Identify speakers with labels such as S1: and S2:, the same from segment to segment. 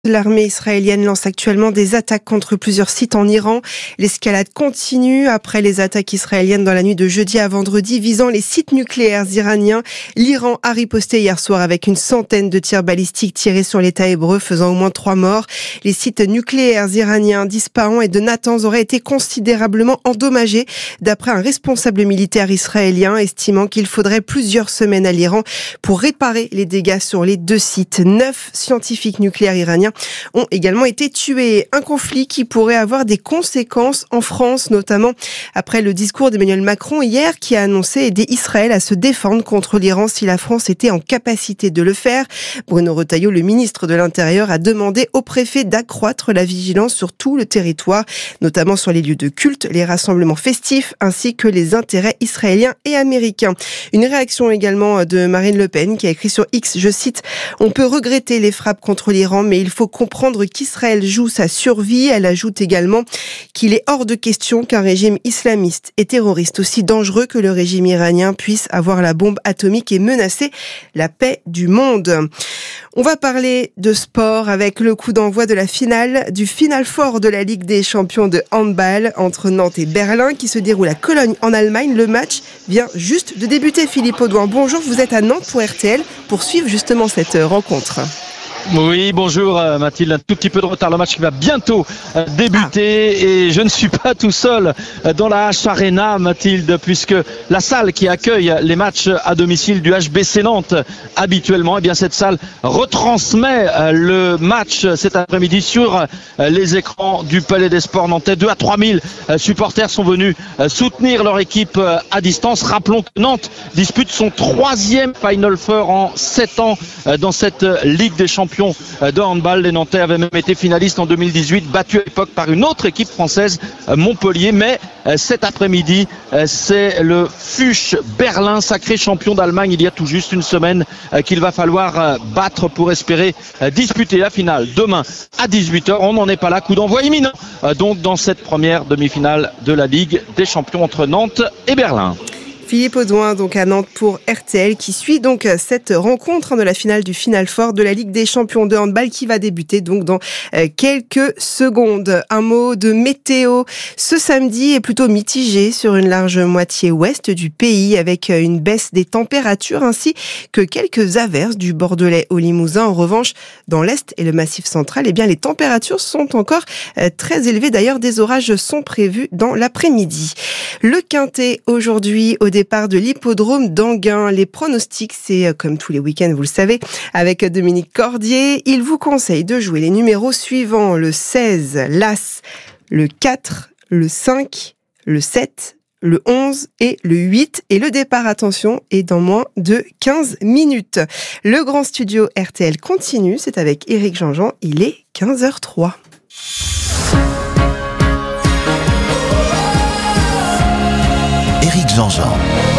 S1: L'armée israélienne lance actuellement des attaques contre plusieurs sites en Iran. L'escalade continue après les attaques israéliennes dans la nuit de jeudi à vendredi visant les sites nucléaires iraniens. L'Iran a riposté hier soir avec une centaine de tirs balistiques tirés sur l'État hébreu, faisant au moins 3 morts. Les sites nucléaires iraniens d'Ispahan et de Natanz auraient été considérablement endommagés, d'après un responsable militaire israélien, estimant qu'il faudrait plusieurs semaines à l'Iran pour réparer les dégâts sur les 2 sites. 9 scientifiques nucléaires iraniens ont également été tués. Un conflit qui pourrait avoir des conséquences en France, notamment après le discours d'Emmanuel Macron hier, qui a annoncé aider Israël à se défendre contre l'Iran si la France était en capacité de le faire. Bruno Retailleau, le ministre de l'Intérieur, a demandé au préfet d'accroître la vigilance sur tout le territoire, notamment sur les lieux de culte, les rassemblements festifs, ainsi que les intérêts israéliens et américains. Une réaction également de Marine Le Pen, qui a écrit sur X, je cite, « On peut regretter les frappes contre l'Iran, mais il faut comprendre qu'Israël joue sa survie. » Elle ajoute également qu'il est hors de question qu'un régime islamiste et terroriste aussi dangereux que le régime iranien puisse avoir la bombe atomique et menacer la paix du monde. On va parler de sport avec le coup d'envoi de la finale du Final Four de la Ligue des champions de handball entre Nantes et Berlin qui se déroule à Cologne en Allemagne. Le match vient juste de débuter. Philippe Audouin, bonjour, vous êtes à Nantes pour RTL pour suivre justement cette rencontre.
S2: Oui, bonjour Mathilde, un tout petit peu de retard, le match qui va bientôt débuter et je ne suis pas tout seul dans la H Arena, Mathilde, puisque la salle qui accueille les matchs à domicile du HBC Nantes habituellement, eh bien cette salle retransmet le match cet après-midi sur les écrans du Palais des Sports nantais. 2 à 3 000 supporters sont venus soutenir leur équipe à distance. Rappelons que Nantes dispute son 3e Final Four en 7 ans dans cette Ligue des champions de handball. Les Nantais avaient même été finalistes en 2018, battus à l'époque par une autre équipe française, Montpellier. Mais cet après-midi, c'est le Fuchs Berlin, sacré champion d'Allemagne il y a tout juste une semaine, qu'il va falloir battre pour espérer disputer la finale demain à 18h. On n'en est pas là, coup d'envoi imminent donc dans cette première demi-finale de la Ligue des champions entre Nantes et Berlin.
S1: Philippe Audouin, donc à Nantes pour RTL, qui suit donc cette rencontre de la finale du Final Four de la Ligue des champions de handball qui va débuter donc dans quelques secondes. Un mot de météo. Ce samedi est plutôt mitigé sur une large moitié ouest du pays avec une baisse des températures ainsi que quelques averses du Bordelais au Limousin. En revanche, dans l'Est et le Massif central, eh bien, les températures sont encore très élevées. D'ailleurs, des orages sont prévus dans l'après-midi. Le Quintet aujourd'hui au départ de l'hippodrome d'Anguin. Les pronostics, c'est comme tous les week-ends, vous le savez, avec Dominique Cordier. Il vous conseille de jouer les numéros suivants: le 16, l'As, le 4, le 5, le 7, le 11 et le 8. Et le départ, attention, est dans moins de 15 minutes. Le grand studio RTL continue. C'est avec Éric Jean-Jean. Il est 15h03.
S3: Éric Jean-Jean.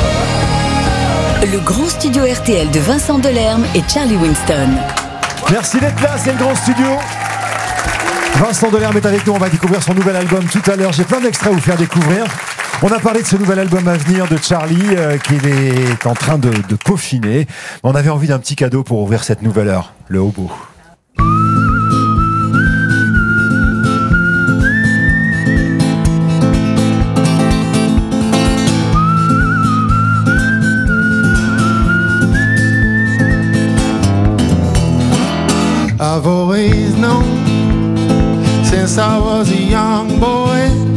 S4: Le grand studio RTL de Vincent Delerme et Charlie Winston.
S5: Merci d'être là, c'est le grand studio. Vincent Delerme est avec nous, on va découvrir son nouvel album tout à l'heure. J'ai plein d'extraits à vous faire découvrir. On a parlé de ce nouvel album à venir de Charlie qu'il est en train de peaufiner. On avait envie d'un petit cadeau pour ouvrir cette nouvelle heure, le hobo.
S6: I've always known since I was a young boy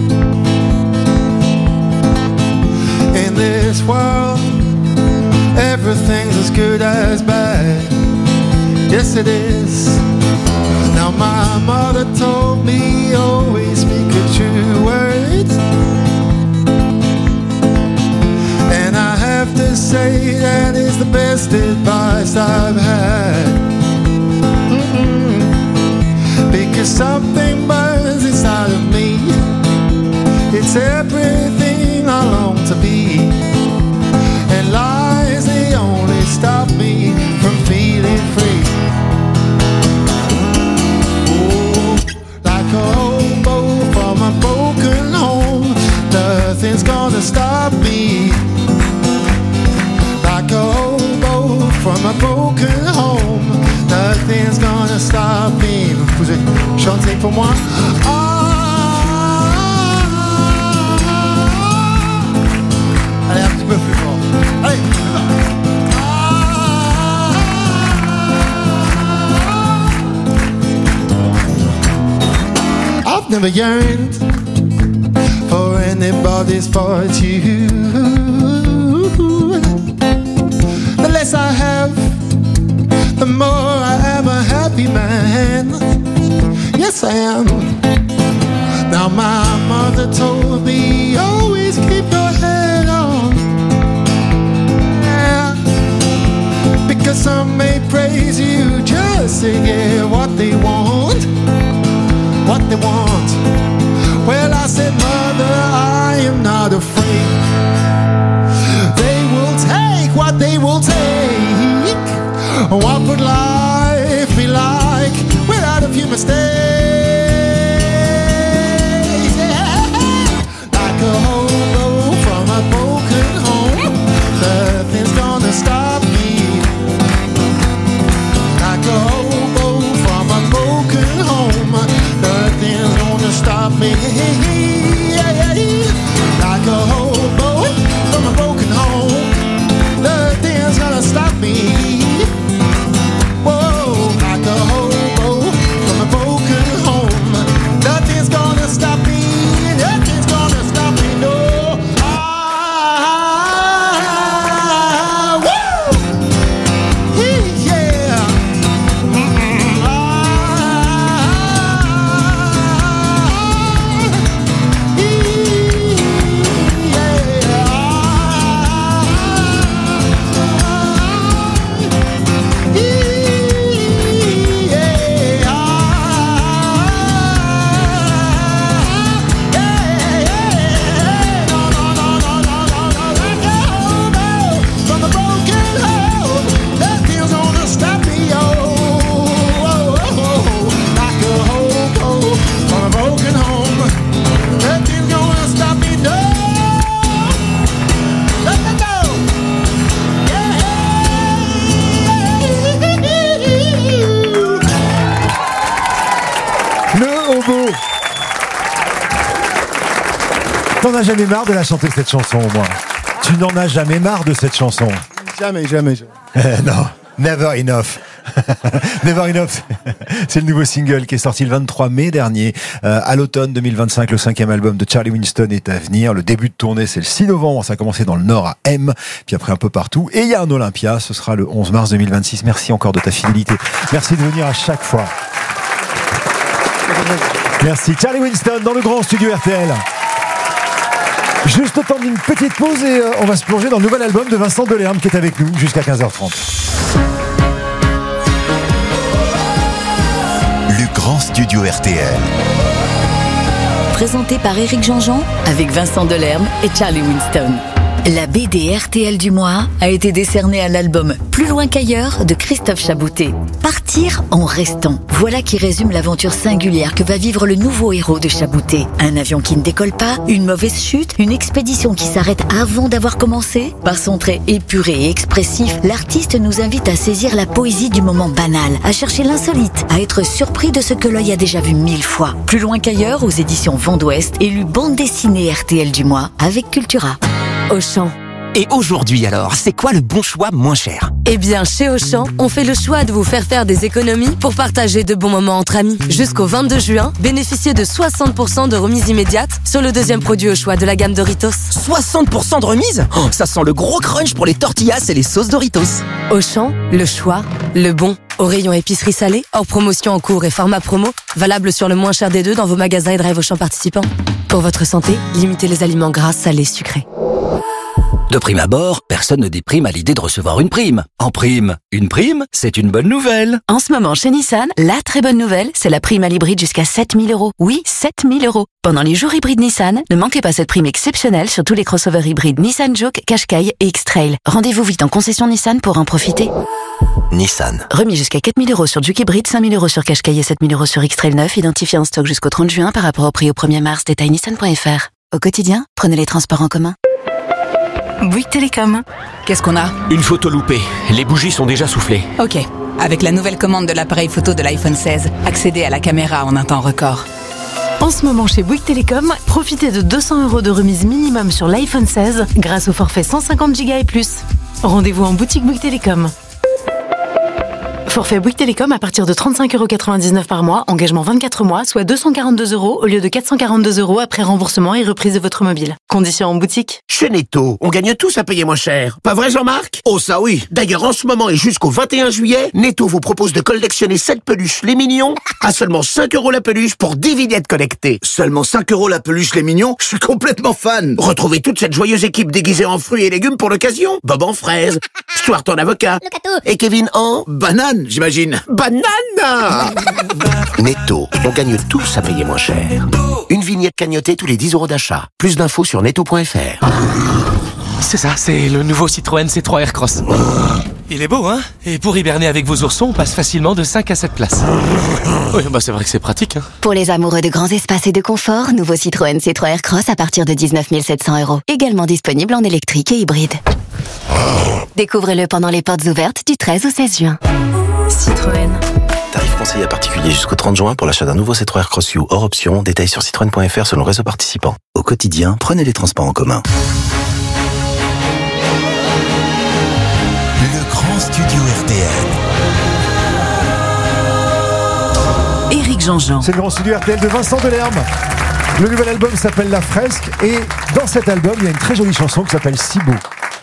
S6: in this world everything's as good as bad. Yes it is. Now my mother told me always speak a true word, and I have to say that is the best advice I've had. Because something burns inside of me. It's everything I long to be, and lies, they only stop me from feeling free. Oh, like a hobo from a broken home, nothing's gonna stop me. Like a hobo from a broken home, nothing's gonna stop me from Chantez pour moi. Allez, un petit peu plus fort. Allez, I've never yearned for anybody's fortune. The less I have, the more I am a happy man. Yes, I am. Now my mother told me, always keep your head on. Yeah. Because some may praise you just to get what they want. What they want. Well, I said, Mother, I am not afraid. They will take what they will take. What would life be like without a few mistakes? Yeah. Like a hobo from a broken home, nothing's gonna stop me. Like a hobo from a broken home, nothing's gonna stop me. Like a hobo from a broken home, nothing's gonna stop me. Whoa, like a hobo from a broken home, nothing's gonna stop me. Nothing's gonna stop me. No.
S5: T'en as jamais marre de la chanter cette chanson au moins? Tu n'en as jamais marre de cette chanson?
S6: Jamais.
S5: Non, Never Enough. Never Enough, c'est le nouveau single qui est sorti le 23 mai dernier. À l'automne 2025, le 5e album de Charlie Winston est à venir. Le début de tournée, c'est le 6 novembre. Ça a commencé dans le Nord à M, puis après un peu partout. Et il y a un Olympia, ce sera le 11 mars 2026. Merci encore de ta fidélité. Merci de venir à chaque fois. Merci. Charlie Winston dans le grand studio RTL. Juste le temps d'une petite pause et on va se plonger dans le nouvel album de Vincent Delerme qui est avec nous jusqu'à 15h30.
S3: Le grand studio RTL.
S4: Présenté par Éric Jean-Jean avec Vincent Delerme et Charlie Winston. La BD RTL du mois a été décernée à l'album Plus loin qu'ailleurs de Christophe Chaboutet. Partir en restant. Voilà qui résume l'aventure singulière que va vivre le nouveau héros de Chaboutet. Un avion qui ne décolle pas, une mauvaise chute, une expédition qui s'arrête avant d'avoir commencé. Par son trait épuré et expressif, l'artiste nous invite à saisir la poésie du moment banal, à chercher l'insolite, à être surpris de ce que l'œil a déjà vu 1000 fois. Plus loin qu'ailleurs aux éditions Vent d'Ouest, élu bande dessinée RTL du mois avec Cultura.
S7: Auchan. Et aujourd'hui alors, c'est quoi le bon choix moins cher?
S8: Eh bien, chez Auchan, on fait le choix de vous faire des économies pour partager de bons moments entre amis. Jusqu'au 22 juin, bénéficiez de 60% de remise immédiate sur le deuxième produit au choix de la gamme Doritos.
S7: 60% de remise? Oh, ça sent le gros crunch pour les tortillas et les sauces Doritos.
S8: Auchan, le choix, le bon. Au rayon épicerie salée, hors promotion en cours et format promo, valable sur le moins cher des deux dans vos magasins et drive Auchan participants. Pour votre santé, limitez les aliments gras, salés, sucrés.
S7: De prime abord, personne ne déprime à l'idée de recevoir une prime. En prime, une prime, c'est une bonne nouvelle.
S9: En ce moment, chez Nissan, la très bonne nouvelle, c'est la prime à l'hybride jusqu'à 7 000 €. Oui, 7 000 €. Pendant les jours hybrides Nissan, ne manquez pas cette prime exceptionnelle sur tous les crossovers hybrides Nissan Juke, Qashqai et X-Trail. Rendez-vous vite en concession Nissan pour en profiter.
S7: Nissan.
S9: Remis jusqu'à 4 000 € sur Juke hybride, 5 000 € sur Qashqai et 7 000 € sur X-Trail 9, identifié en stock jusqu'au 30 juin par rapport au prix au 1er mars. Détail nissan.fr. Au quotidien, prenez les transports en commun.
S10: Bouygues Télécom.
S11: Qu'est-ce qu'on a ?
S12: Une photo loupée. Les bougies sont déjà soufflées.
S11: Ok. Avec la nouvelle commande de l'appareil photo de l'iPhone 16, accédez à la caméra en un temps record.
S10: En ce moment chez Bouygues Télécom, profitez de 200 € de remise minimum sur l'iPhone 16 grâce au forfait 150 Go et plus. Rendez-vous en boutique Bouygues Télécom. Forfait Bouygues Télécom à partir de 35,99 € par mois, engagement 24 mois, soit 242 € au lieu de 442 € après remboursement et reprise de votre mobile. Conditions en boutique.
S13: Chez Netto, on gagne tous à payer moins cher. Pas vrai Jean-Marc ? Oh ça oui. D'ailleurs en ce moment et jusqu'au 21 juillet, Netto vous propose de collectionner 7 peluches les mignons à seulement 5 € la peluche pour 10 vignettes collectées.
S14: Seulement 5 € la peluche les mignons ? Je suis complètement fan.
S13: Retrouvez toute cette joyeuse équipe déguisée en fruits et légumes pour l'occasion. Bob en fraise, Stuart en avocat et Kevin en
S14: banane. J'imagine.
S13: Banane. Netto, on gagne tous à payer moins cher. Une vignette cagnotée tous les 10 € d'achat. Plus d'infos sur netto.fr.
S12: C'est ça, c'est le nouveau Citroën C3 Aircross. Il est beau, hein ? Et pour hiberner avec vos oursons, on passe facilement de 5 à 7 places. Oui, bah c'est vrai que c'est pratique, hein.
S9: Pour les amoureux de grands espaces et de confort, nouveau Citroën C3 Aircross à partir de 19 700 €. Également disponible en électrique et hybride. Découvrez-le pendant les portes ouvertes du 13 au 16 juin.
S10: Citroën.
S15: Tarif conseillé à particulier jusqu'au 30 juin pour l'achat d'un nouveau C3 Aircross U hors option. Détails sur citroën.fr selon le réseau participant. Au quotidien, prenez les transports en commun.
S3: Le grand studio RTL.
S10: Éric Jean-Jean.
S5: C'est le grand studio RTL de Vincent Delerme. Le nouvel album s'appelle La Fresque et dans cet album, il y a une très jolie chanson qui s'appelle Si beau.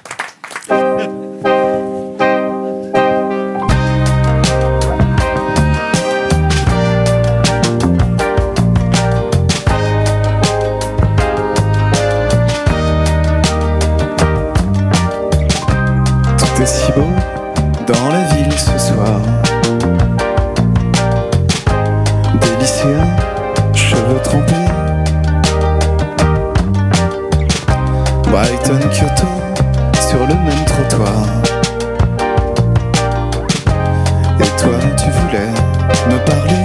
S6: Tout est si beau dans la ville ce soir. Des lycéens, cheveux trempés. Brighton, Kyoto, sur le même trottoir. Et toi, tu voulais me parler.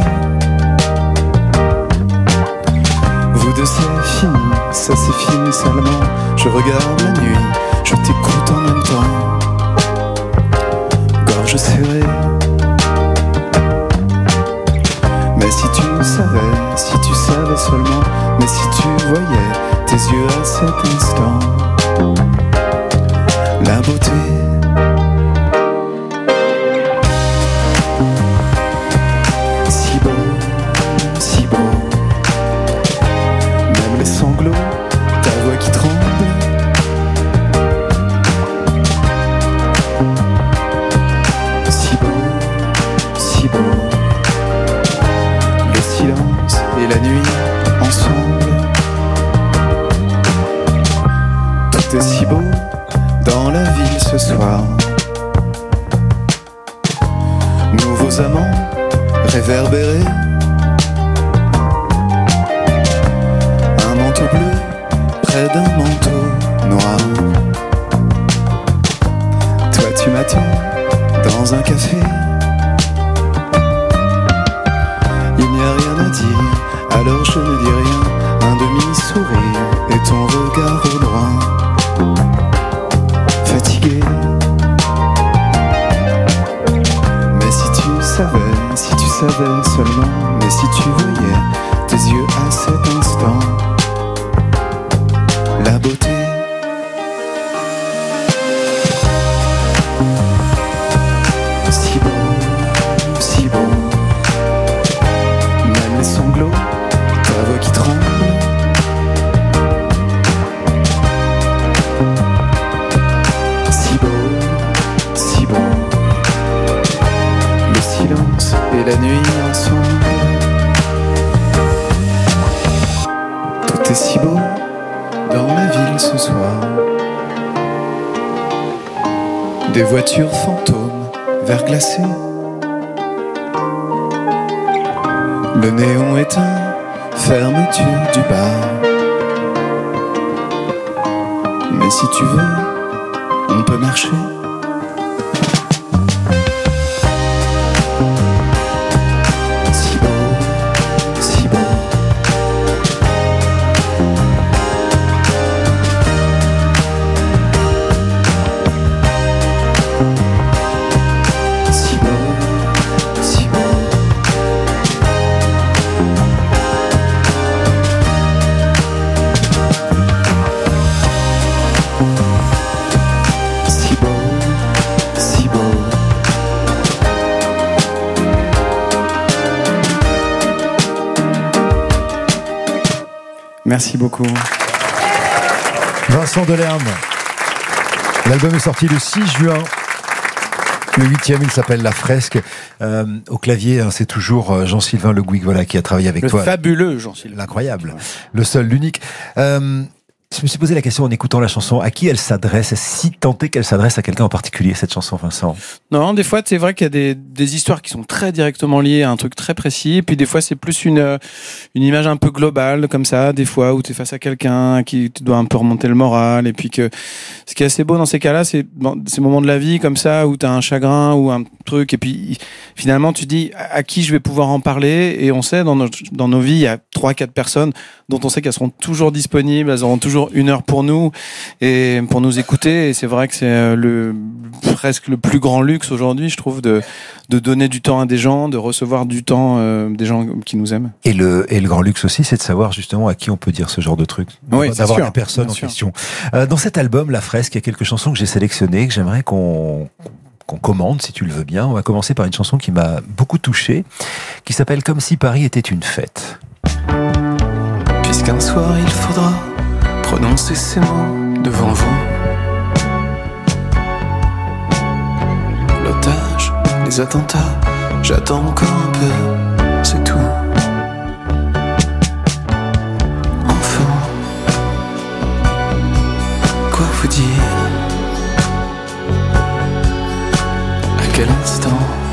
S6: Vous deux, c'est fini, ça c'est fini seulement. Je regarde la nuit, je t'écoute en même temps. Gorge serrée. Mais si tu savais seulement. Mais si tu voyais tes yeux à cet instant, la beauté. Si beau, si beau. Même les sanglots, ta voix qui tremble. Si beau, si beau. Le silence et la nuit ensemble. Tout est si beau dans la ville ce soir. Nouveaux amants réverbérés. Un manteau bleu près d'un manteau noir. Toi tu m'attends dans un café. Il n'y a rien à dire, alors je ne dis rien. Un demi-sourire et ton regard au loin. Fatigué. Mais si tu savais seulement. Mais si tu voyais tes yeux à cet instant, la beauté. Si beau, si beau. Même les sanglots, ta voix qui tremble. Si beau, si beau. Le silence et la nuit ensemble. Tout est si beau dans la ville ce soir. Des voitures fantômes, verglacées. Le néon éteint, fermeture du bar. Mais si tu veux, on peut marcher. Si beau, si beau.
S16: Merci beaucoup.
S5: Vincent Delerme. L'album est sorti le 6 juin. Le 8e, il s'appelle La Fresque. Au clavier, c'est toujours Jean-Sylvain Le Gouic, voilà, qui a travaillé avec toi.
S16: Le fabuleux Jean-Sylvain.
S5: L'incroyable. Le seul, l'unique. Je me suis posé la question en écoutant la chanson, à qui elle s'adresse, si tant est qu'elle s'adresse à quelqu'un en particulier, cette chanson, Vincent?
S16: Non, des fois, c'est vrai qu'il y a des histoires qui sont très directement liées à un truc très précis, et puis des fois, c'est plus une image un peu globale, comme ça, des fois, où tu es face à quelqu'un à qui tu dois un peu remonter le moral, et puis que ce qui est assez beau dans ces cas-là, c'est ces moments de la vie, comme ça, où tu as un chagrin ou un truc, et puis finalement, tu dis à qui je vais pouvoir en parler, et on sait, dans nos vies, il y a 3-4 personnes dont on sait qu'elles seront toujours disponibles, elles auront toujours 1 heure pour nous et pour nous écouter, et c'est vrai que c'est presque le plus grand luxe aujourd'hui, je trouve, de donner du temps à des gens, de recevoir du temps des gens qui nous aiment.
S5: Et le grand luxe aussi, c'est de savoir justement à qui on peut dire ce genre de truc,
S16: oui,
S5: d'avoir la personne en question. Dans cet album, La Fresque, il y a quelques chansons que j'ai sélectionnées, que j'aimerais qu'on commande, si tu le veux bien. On va commencer par une chanson qui m'a beaucoup touché, qui s'appelle Comme si Paris était une fête.
S17: Puisqu'un soir il faudra prononcer ces mots devant vous. L'otage, les attentats, j'attends encore un peu, c'est tout. Enfin, quoi vous dire? À quel instant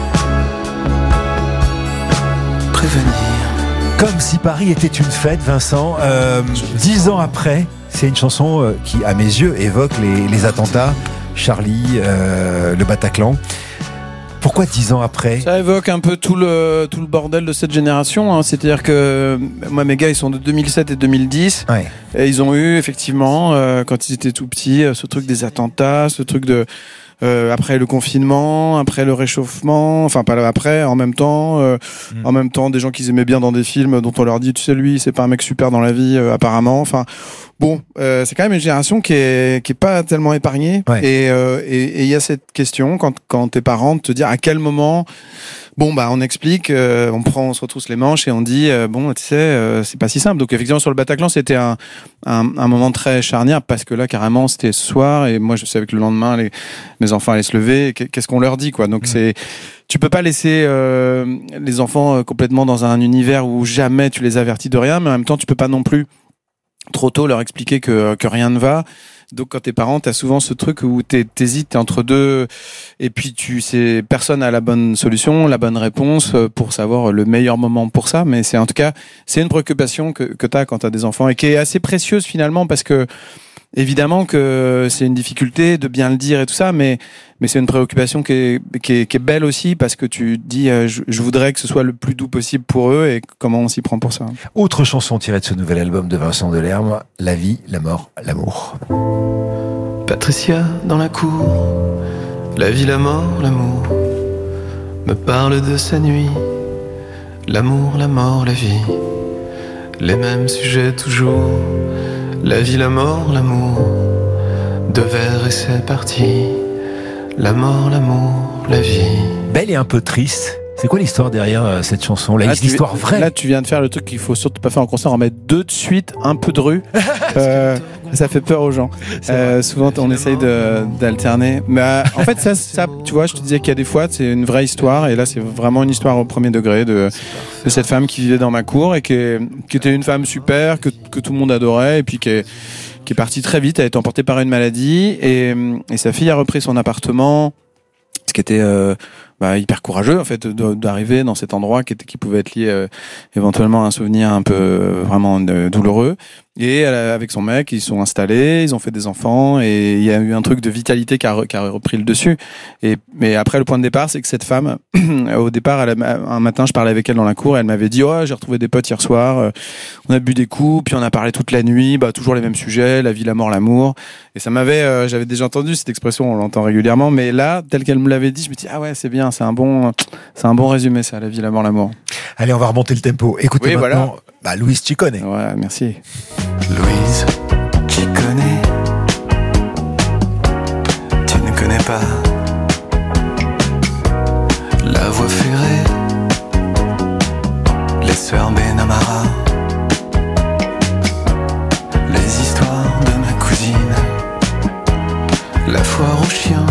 S17: prévenir?
S5: Comme si Paris était une fête, Vincent. 10 ans après, c'est une chanson qui, à mes yeux, évoque les attentats, Charlie, le Bataclan. Pourquoi 10 ans après?
S16: Ça évoque un peu tout le bordel de cette génération, hein. C'est-à-dire que moi, mes gars, ils sont de 2007 et 2010.
S5: Ouais.
S16: Et ils ont eu, effectivement, quand ils étaient tout petits, ce truc des attentats, ce truc de... après le confinement, après le réchauffement, enfin pas après, en même temps, des gens qu'ils aimaient bien dans des films dont on leur dit, tu sais, lui, c'est pas un mec super dans la vie, apparemment. Enfin, bon, c'est quand même une génération qui est pas tellement épargnée. Ouais. Et il y a cette question quand t'es parent de te dire à quel moment. Bon, bah, on explique, on se retrousse les manches et on dit, bon, tu sais, c'est pas si simple. Donc, effectivement, sur le Bataclan, c'était un moment très charnière parce que là, carrément, c'était ce soir et moi, je savais que le lendemain, mes enfants allaient se lever. Qu'est-ce qu'on leur dit, quoi? Donc, tu peux pas laisser les enfants complètement dans un univers où jamais tu les avertis de rien, mais en même temps, tu peux pas non plus trop tôt leur expliquer que rien ne va. Donc quand t'es parent, t'as souvent ce truc où t'hésites, t'es entre deux, et puis personne n'a la bonne solution, la bonne réponse pour savoir le meilleur moment pour ça. Mais c'est en tout cas, c'est une préoccupation que t'as quand t'as des enfants et qui est assez précieuse finalement parce que évidemment que c'est une difficulté de bien le dire et tout ça, mais c'est une préoccupation qui est belle aussi parce que tu dis je voudrais que ce soit le plus doux possible pour eux et comment on s'y prend pour ça.
S5: Autre chanson tirée de ce nouvel album de Vincent Delerme, La vie, la mort, l'amour.
S17: Patricia dans la cour, la vie, la mort, l'amour, me parle de sa nuit, l'amour, la mort, la vie, les mêmes sujets toujours. La vie, la mort, l'amour, 2 vers et c'est parti. La mort, l'amour, la vie.
S5: Belle et un peu triste. C'est quoi l'histoire derrière cette chanson? Là, l'histoire vraie.
S16: Là, tu viens de faire le truc qu'il faut surtout pas faire en concert, en mettre 2 de suite, un peu de rue. Ça fait peur aux gens. Souvent, on essaye d'alterner. Mais en fait, ça, tu vois, je te disais qu'il y a des fois, c'est une vraie histoire. Et là, c'est vraiment une histoire au premier degré de cette femme qui vivait dans ma cour et qui était une femme super, que tout le monde adorait, et puis qui est partie très vite. Elle a été emportée par une maladie et sa fille a repris son appartement, ce qui était hyper courageux en fait d'arriver dans cet endroit qui pouvait être lié éventuellement à un souvenir un peu vraiment douloureux. Et avec son mec, ils sont installés, ils ont fait des enfants et il y a eu un truc de vitalité qui a repris le dessus. Mais après, le point de départ, c'est que cette femme, au départ, un matin, je parlais avec elle dans la cour et elle m'avait dit « Oh, j'ai retrouvé des potes hier soir, on a bu des coups, puis on a parlé toute la nuit, toujours les mêmes sujets, la vie, la mort, l'amour. » Et ça j'avais déjà entendu cette expression, on l'entend régulièrement, mais là, tel qu'elle me l'avait dit, je me dis « Ah ouais, c'est bien, c'est un bon résumé ça, la vie, la mort, l'amour. »
S5: Allez, on va remonter le tempo. Écoutez maintenant, voilà. Louise, tu connais.
S16: Ouais, merci.
S17: Louise, qui connaît? Tu ne connais pas la voie ferrée, les sœurs Benamara. foire aux chiens.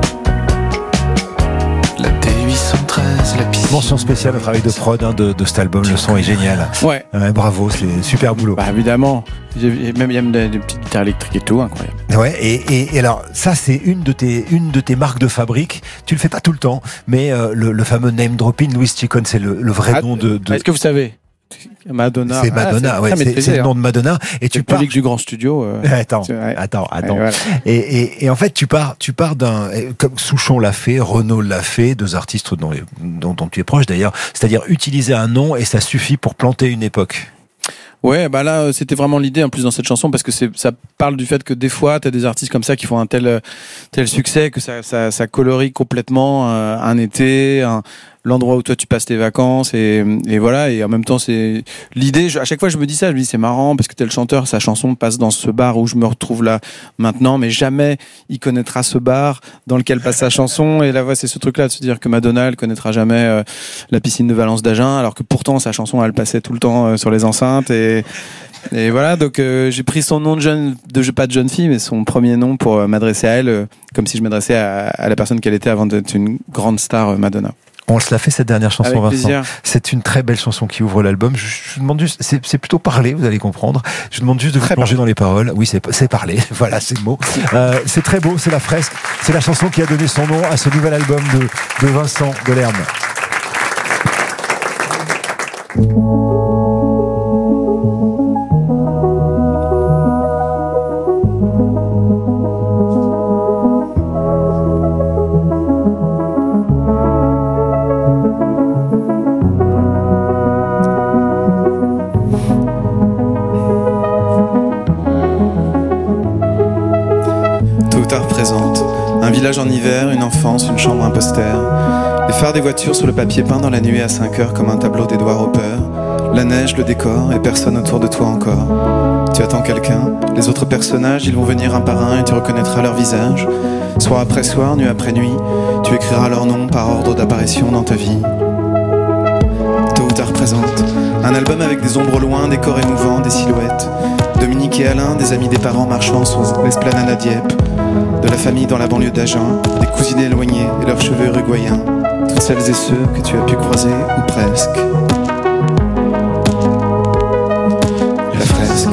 S17: La T813, la piscine.
S5: Mention spéciale au travail de prod de cet album, le son est génial.
S16: Ouais.
S5: Bravo, c'est super boulot.
S16: Bah évidemment, il y a même des petites guitares électriques et tout, incroyable.
S5: Ouais, et alors ça c'est une de tes marques de fabrique. Tu le fais pas tout le temps, mais le fameux name dropping, Louis Chicon, c'est le vrai nom de.
S16: Est-ce que vous savez? Madonna.
S5: C'est Madonna, c'est le nom de Madonna. Et tu pars
S16: public du grand studio.
S5: Attends.
S16: Voilà.
S5: Et en fait, tu pars comme Souchon l'a fait, Renaud l'a fait, deux artistes dont tu es proche d'ailleurs. C'est-à-dire utiliser un nom et ça suffit pour planter une époque.
S16: Ouais, bah là, c'était vraiment l'idée en plus dans cette chanson parce que ça parle du fait que des fois, t'as des artistes comme ça qui font un tel succès que ça colorie complètement un été, l'endroit où toi tu passes tes vacances et voilà. Et en même temps, c'est l'idée. À chaque fois, je me dis ça, je me dis c'est marrant parce que tel chanteur, sa chanson passe dans ce bar où je me retrouve là maintenant, mais jamais il connaîtra ce bar dans lequel passe sa chanson. Et là, c'est ce truc-là de se dire que Madonna, elle connaîtra jamais la piscine de Valence d'Agen, alors que pourtant sa chanson, elle passait tout le temps sur les enceintes et voilà, donc j'ai pris son nom pas de jeune fille, mais son premier nom pour m'adresser à elle, comme si je m'adressais à la personne qu'elle était avant d'être une grande star, Madonna.
S5: On se l'a fait cette dernière chanson,
S16: avec
S5: Vincent.
S16: Plaisir.
S5: C'est une très belle chanson qui ouvre l'album. Je vous demande juste, c'est plutôt parler, vous allez comprendre. Je vous demande juste de vous plonger dans les paroles. Oui, c'est parler. Voilà, c'est le mot. C'est très beau, c'est la fresque. C'est la chanson qui a donné son nom à ce nouvel album de Vincent Delerme.
S17: En hiver, une enfance, une chambre, un poster. Les phares des voitures sur le papier peint dans la nuée à 5 heures comme un tableau d'Edouard Hopper. La neige, le décor et personne autour de toi encore. Tu attends quelqu'un, les autres personnages, ils vont venir un par un et tu reconnaîtras leur visage. Soir après soir, nuit après nuit, tu écriras leur nom par ordre d'apparition dans ta vie. Tôt ou tard présente, un album avec des ombres au loin, des corps émouvants, des silhouettes. Dominique et Alain, des amis des parents marchant sur l'esplanade à Dieppe. De la famille dans la banlieue d'Agen, des cousines éloignées et leurs cheveux uruguayens. Toutes celles et ceux que tu as pu croiser, ou presque. La fresque.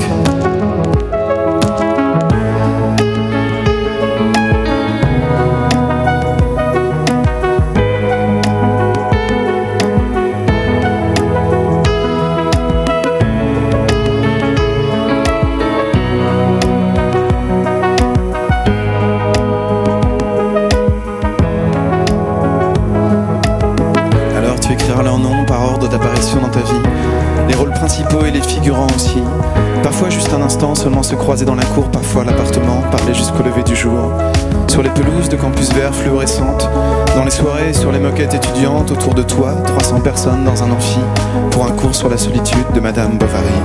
S17: Dans ta vie, les rôles principaux et les figurants aussi. Parfois juste un instant, seulement se croiser dans la cour, parfois à l'appartement, parler jusqu'au lever du jour. Sur les pelouses de campus verts fluorescentes, dans les soirées et sur les moquettes étudiantes, autour de toi, 300 personnes dans un amphi, pour un cours sur la solitude de Madame Bovary.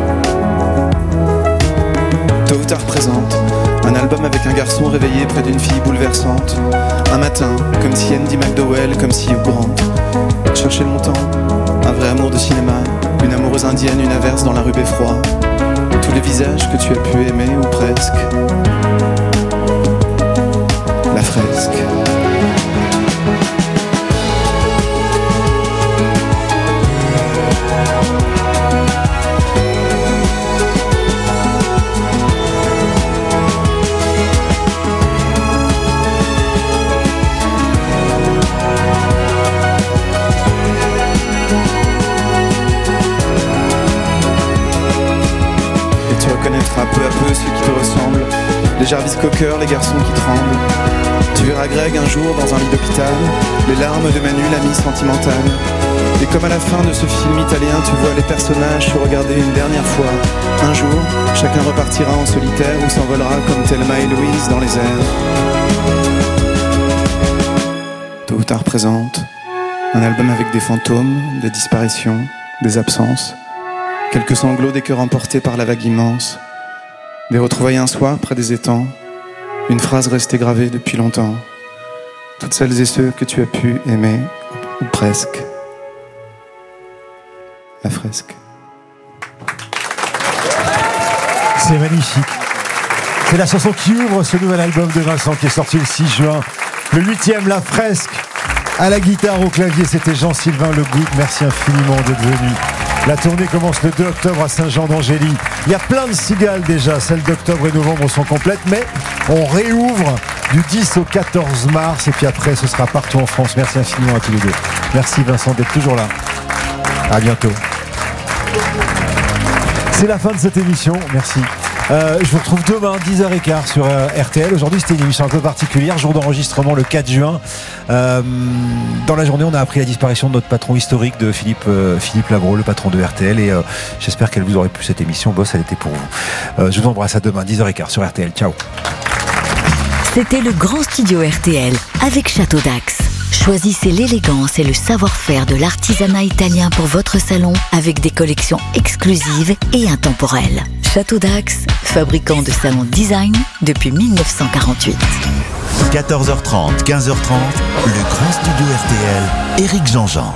S17: Tôt ou tard présente, un album avec un garçon réveillé près d'une fille bouleversante. Un matin, comme si Andy McDowell, comme si Hugh Grant cherchait longtemps. Un vrai amour de cinéma, une amoureuse indienne, une averse dans la rue Beffroi. Tous les visages que tu as pu aimer, ou presque. La fresque. Peu à peu ceux qui te ressemblent, les Jarvis Cocker, les garçons qui tremblent. Tu verras Greg un jour dans un lit d'hôpital, les larmes de Manu, l'ami sentimental. Et comme à la fin de ce film italien, tu vois les personnages se regarder une dernière fois. Un jour, chacun repartira en solitaire ou s'envolera comme Thelma et Louise dans les airs. Tôt ou tard présente, un album avec des fantômes, des disparitions, des absences. Quelques sanglots des cœurs emportés par la vague immense. Des retrouvailles un soir près des étangs, une phrase restée gravée depuis longtemps. Toutes celles et ceux que tu as pu aimer, ou presque. La fresque.
S5: C'est magnifique. C'est la chanson qui ouvre ce nouvel album de Vincent qui est sorti le 6 juin. Le 8e, La Fresque. À la guitare, au clavier, c'était Jean-Sylvain Legoutte. Merci infiniment d'être venu. La tournée commence le 2 octobre à Saint-Jean-d'Angély. Il y a plein de cigales déjà. Celles d'octobre et novembre sont complètes, mais on réouvre du 10 au 14 mars. Et puis après, ce sera partout en France. Merci infiniment à tous les deux. Merci Vincent d'être toujours là. À bientôt. C'est la fin de cette émission. Merci. Je vous retrouve demain 10h15 sur RTL. Aujourd'hui c'était une émission un peu particulière, jour d'enregistrement le 4 juin. Dans la journée on a appris la disparition de notre patron historique de Philippe Labro, le patron de RTL, et j'espère qu'elle vous aurait plu cette émission. Boss, elle était pour vous. Je vous embrasse, à demain 10h15 sur RTL. Ciao.
S4: C'était le Grand Studio RTL avec Château d'Axe. Choisissez l'élégance et le savoir-faire de l'artisanat italien pour votre salon avec des collections exclusives et intemporelles. Château d'Axe, fabricant de salons design depuis 1948.
S3: 14h30, 15h30, le Grand Studio RTL, Éric Jean-Jean.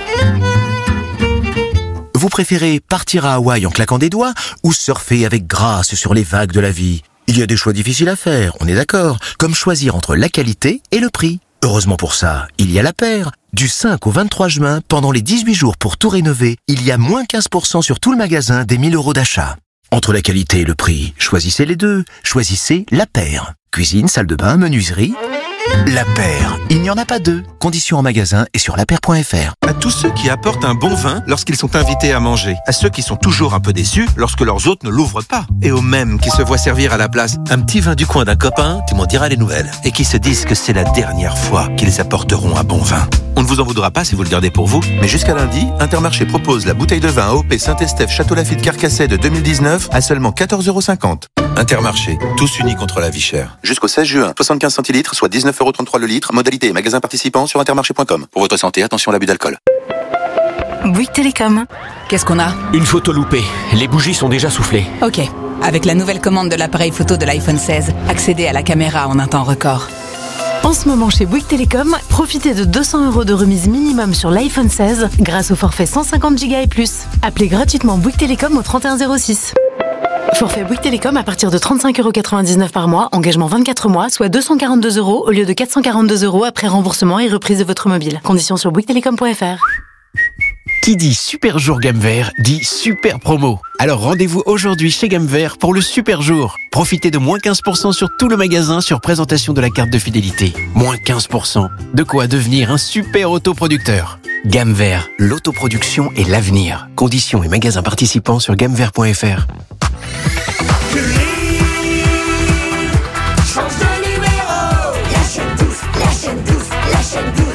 S3: Vous préférez partir à Hawaï en claquant des doigts ou surfer avec grâce sur les vagues de la vie? Il y a des choix difficiles à faire, on est d'accord, comme choisir entre la qualité et le prix. Heureusement pour ça, il y a La Paire. Du 5 au 23 juin, pendant les 18 jours pour tout rénover, il y a moins 15% sur tout le magasin des 1000 € d'achat. Entre la qualité et le prix, choisissez les deux. Choisissez La Paire. Cuisine, salle de bain, menuiserie. La Paire. Il n'y en a pas deux. Conditions en magasin et sur lapaire.fr.
S18: À tous ceux qui apportent un bon vin lorsqu'ils sont invités à manger. À ceux qui sont toujours un peu déçus lorsque leurs hôtes ne l'ouvrent pas. Et aux mêmes qui se voient servir à la place un petit vin du coin d'un copain qui m'en dira les nouvelles. Et qui se disent que c'est la dernière fois qu'ils apporteront un bon vin. On ne vous en voudra pas si vous le gardez pour vous, mais jusqu'à lundi, Intermarché propose la bouteille de vin AOP Saint-Estèphe Château Lafite Carcassonne de 2019 à seulement 14,50 €. Intermarché, tous unis contre la vie chère. Jusqu'au 16 juin, 75 centilitres, soit 19,33 € le litre. Modalité et magasin participant sur intermarché.com. Pour votre santé, attention à l'abus d'alcool.
S11: Bouygues Télécom. Qu'est-ce qu'on a?
S19: Une photo loupée. Les bougies sont déjà soufflées.
S11: Ok. Avec la nouvelle commande de l'appareil photo de l'iPhone 16, accédez à la caméra en un temps record.
S10: En ce moment chez Bouygues Télécom, profitez de 200 € de remise minimum sur l'iPhone 16 grâce au forfait 150 Go et plus. Appelez gratuitement Bouygues Télécom au 3106. Forfait Bouygues Télécom à partir de 35,99 € par mois, engagement 24 mois, soit 242 € au lieu de 442 € après remboursement et reprise de votre mobile. Conditions sur bouyguestelecom.fr.
S19: Qui dit super jour gamme vert dit super promo. Alors rendez-vous aujourd'hui chez Gamme Vert pour le super jour. Profitez de moins 15% sur tout le magasin sur présentation de la carte de fidélité. Moins 15%. De quoi devenir un super autoproducteur. Gamme Vert, l'autoproduction et l'avenir. Conditions et magasins participants sur gammevert.fr.
S20: Change de numéro. La chaîne 12, la chaîne 12, la chaîne 12.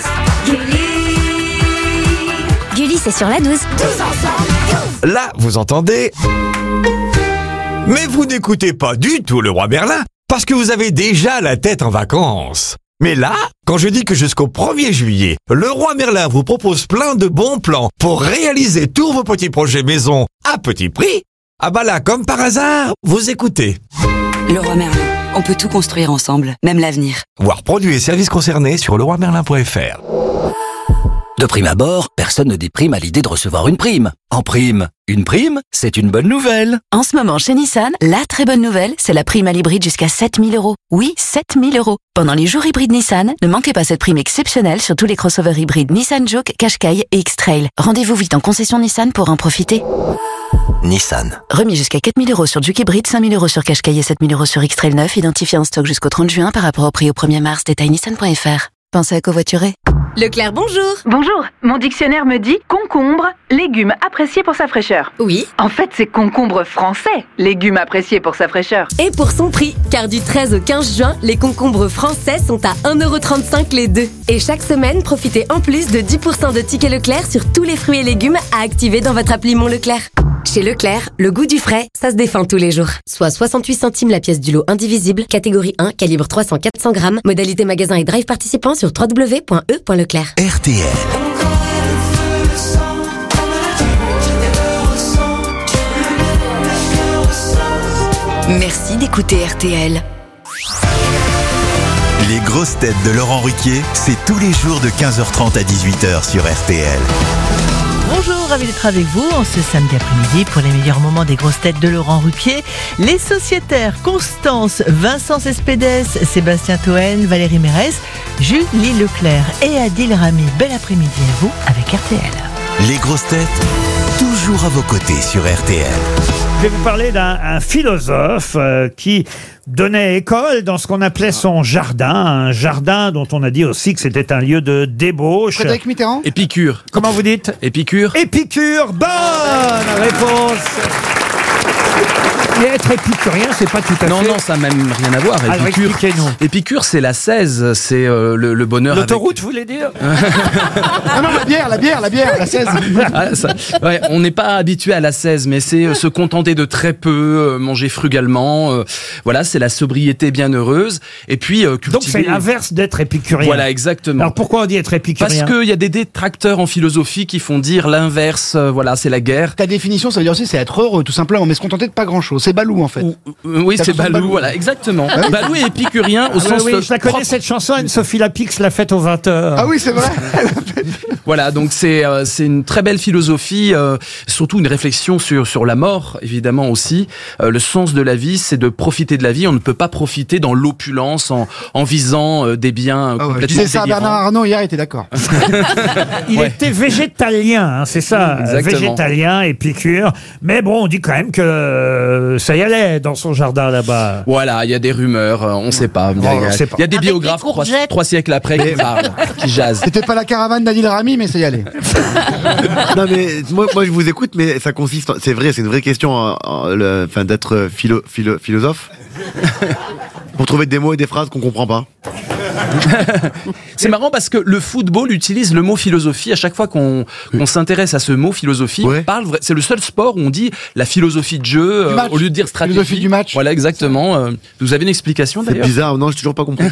S21: Gulli, c'est sur la 12.
S20: 12 ensemble, 12.
S22: Là, vous entendez? Mais vous n'écoutez pas du tout le roi Merlin, parce que vous avez déjà la tête en vacances. Mais là, quand je dis que jusqu'au 1er juillet, le roi Merlin vous propose plein de bons plans pour réaliser tous vos petits projets maison à petit prix, ah bah là, comme par hasard, vous écoutez.
S23: Le roi Merlin, on peut tout construire ensemble, même l'avenir.
S22: Voir produits et services concernés sur leroimerlin.fr.
S7: De prime abord, personne ne déprime à l'idée de recevoir une prime. En prime, une prime, c'est une bonne nouvelle.
S9: En ce moment, chez Nissan, la très bonne nouvelle, c'est la prime à l'hybride jusqu'à 7 000 €. Oui, 7 000 €. Pendant les jours hybrides Nissan, ne manquez pas cette prime exceptionnelle sur tous les crossovers hybrides Nissan Juke, Qashqai et X-Trail. Rendez-vous vite en concession Nissan pour en profiter.
S7: Nissan.
S9: Remis jusqu'à 4 000 € sur Juke hybride, 5 000 € sur Qashqai et 7 000 € sur X-Trail 9, identifié en stock jusqu'au 30 juin par rapport au prix au 1er mars. Détail nissan.fr. Pensez à covoiturer.
S24: Leclerc, bonjour.
S25: Bonjour, mon dictionnaire me dit concombre, légume apprécié pour sa fraîcheur.
S24: Oui.
S25: En fait, c'est concombre français, légume apprécié pour sa fraîcheur.
S24: Et pour son prix, car du 13 au 15 juin, les concombres français sont à 1,35 € les deux. Et chaque semaine, profitez en plus de 10% de tickets Leclerc sur tous les fruits et légumes à activer dans votre appli Mon Leclerc. Chez Leclerc, le goût du frais, ça se défend tous les jours. Soit 68 centimes la pièce du lot indivisible, catégorie 1, calibre 300-400 grammes, modalité magasin et drive participant sur www.e.leclerc.
S3: RTL.
S4: Merci d'écouter RTL.
S3: Les grosses têtes de Laurent Ruquier, c'est tous les jours de 15h30 à 18h sur RTL.
S10: Bonjour.
S1: ravi d'être avec vous en ce samedi après-midi pour les meilleurs moments des grosses têtes de Laurent Ruquier. Les sociétaires Constance, Vincent Cespedes, Sébastien Toen, Valérie Mérès, Julie Leclerc et Adil Rami. Bel après-midi à vous avec RTL.
S2: Les grosses têtes, toujours à vos côtés sur RTL.
S8: Je vais vous parler d'un philosophe qui donnait école dans ce qu'on appelait son jardin. Un jardin dont on a dit aussi que c'était un lieu de débauche.
S13: Frédéric Mitterrand ?
S8: Épicure. Comment vous dites ?
S12: Épicure.
S8: Épicure, bonne réponse. Mais être épicurien, c'est pas tout à fait...
S14: Non, ça n'a même rien à voir.
S8: Alors, expliquez-nous.
S14: Épicure, c'est la 16, c'est le bonheur.
S8: L'autoroute, vous voulez dire ?
S13: Non, la bière, la 16.
S14: Ouais, on n'est pas habitué à la 16, mais c'est se contenter de très peu, manger frugalement. Voilà, c'est la sobriété bienheureuse. Et puis, cultiver...
S8: Donc c'est l'inverse d'être épicurien.
S14: Voilà, exactement.
S8: Alors pourquoi on dit être épicurien ?
S14: Parce qu'il y a des détracteurs en philosophie qui font dire l'inverse, voilà, c'est la guerre.
S13: Ta définition, ça veut dire aussi c'est être heureux, tout simplement, mais se contenter de pas grand-chose. C'est Balou, en fait.
S14: Oui, c'est Balou, voilà, exactement.
S13: Ah oui.
S14: Balou est épicurien au sens
S8: oui, je la connais cette chanson, Anne-Sophie Lapix l'a faite aux 20h.
S13: Ah oui, c'est vrai.
S14: Voilà, donc c'est une très belle philosophie, surtout une réflexion sur la mort, évidemment aussi. Le sens de la vie, c'est de profiter de la vie. On ne peut pas profiter dans l'opulence en visant des biens complètement
S13: je disais ça à Bernard Arnault hier, il était d'accord.
S8: Il était végétalien, hein, c'est ça.
S14: Exactement.
S8: Végétalien, épicure. Mais bon, on dit quand même que ça y allait dans son jardin là-bas.
S14: Voilà, il y a des rumeurs, on ne sait pas. Il y a des biographes 3 siècles après qui parlent, qui jasent.
S13: C'était pas la caravane d'Adil Rami, mais ça y allait.
S26: Non mais moi je vous écoute, mais ça consiste, c'est vrai, c'est une vraie question, d'être philosophe. Pour trouver des mots et des phrases qu'on comprend pas.
S14: C'est marrant parce que le football utilise le mot philosophie à chaque fois qu'on s'intéresse à ce mot philosophie.
S26: Ouais.
S14: C'est le seul sport où on dit la philosogie de jeu au lieu de dire stratégie.
S13: Philosophie du match.
S14: Voilà, exactement. Vous avez une explication
S26: C'est
S14: d'ailleurs ?
S26: bizarre, non, j'ai toujours pas compris.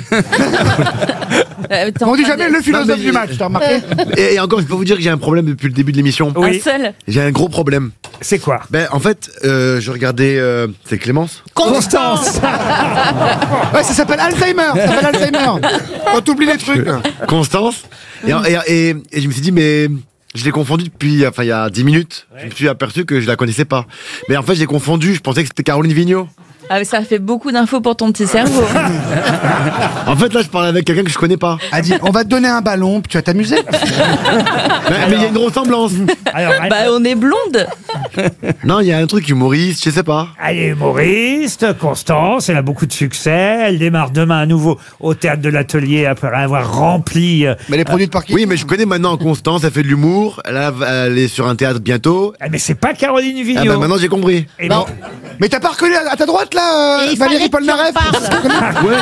S13: On dit jamais le philosophe du match, t'as remarqué ?
S26: Et encore, je peux vous dire que j'ai un problème depuis le début de l'émission.
S8: Oui.
S24: Un seul.
S26: J'ai un gros problème.
S8: C'est quoi ?
S26: En fait, je regardais, c'est Clémence.
S8: Constance.
S13: Ouais, ça s'appelle Alzheimer. Quand t'oublies les trucs.
S26: Constance. Et je me suis dit, mais je l'ai confondu depuis, il y a 10 minutes. Ouais. Je me suis aperçu que je la connaissais pas. Mais en fait, j'ai confondu. Je pensais que c'était Caroline Vigneault.
S24: Ah, mais ça fait beaucoup d'infos pour ton petit cerveau.
S26: En fait, là, je parlais avec quelqu'un que je connais pas.
S13: Elle dit, on va te donner un ballon, puis tu vas t'amuser.
S26: Mais il y a une ressemblance.
S8: Alors,
S24: on est blonde.
S26: Non, il y a un truc humoriste, je sais pas.
S8: Elle est humoriste, Constance, elle a beaucoup de succès. Elle démarre demain à nouveau au Théâtre de l'Atelier après avoir rempli...
S13: Mais les produits de parking.
S26: Oui, mais je connais maintenant Constance, elle fait de l'humour. Elle est sur un théâtre bientôt.
S8: Mais c'est pas Caroline Vigneault.
S26: Maintenant, j'ai compris.
S8: Et
S13: non. Mais t'as pas reconnu à ta droite, là, Valérie Polnareff.
S26: Ouais.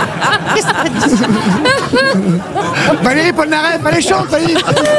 S13: Valérie Polnareff, allez, chante, Valérie.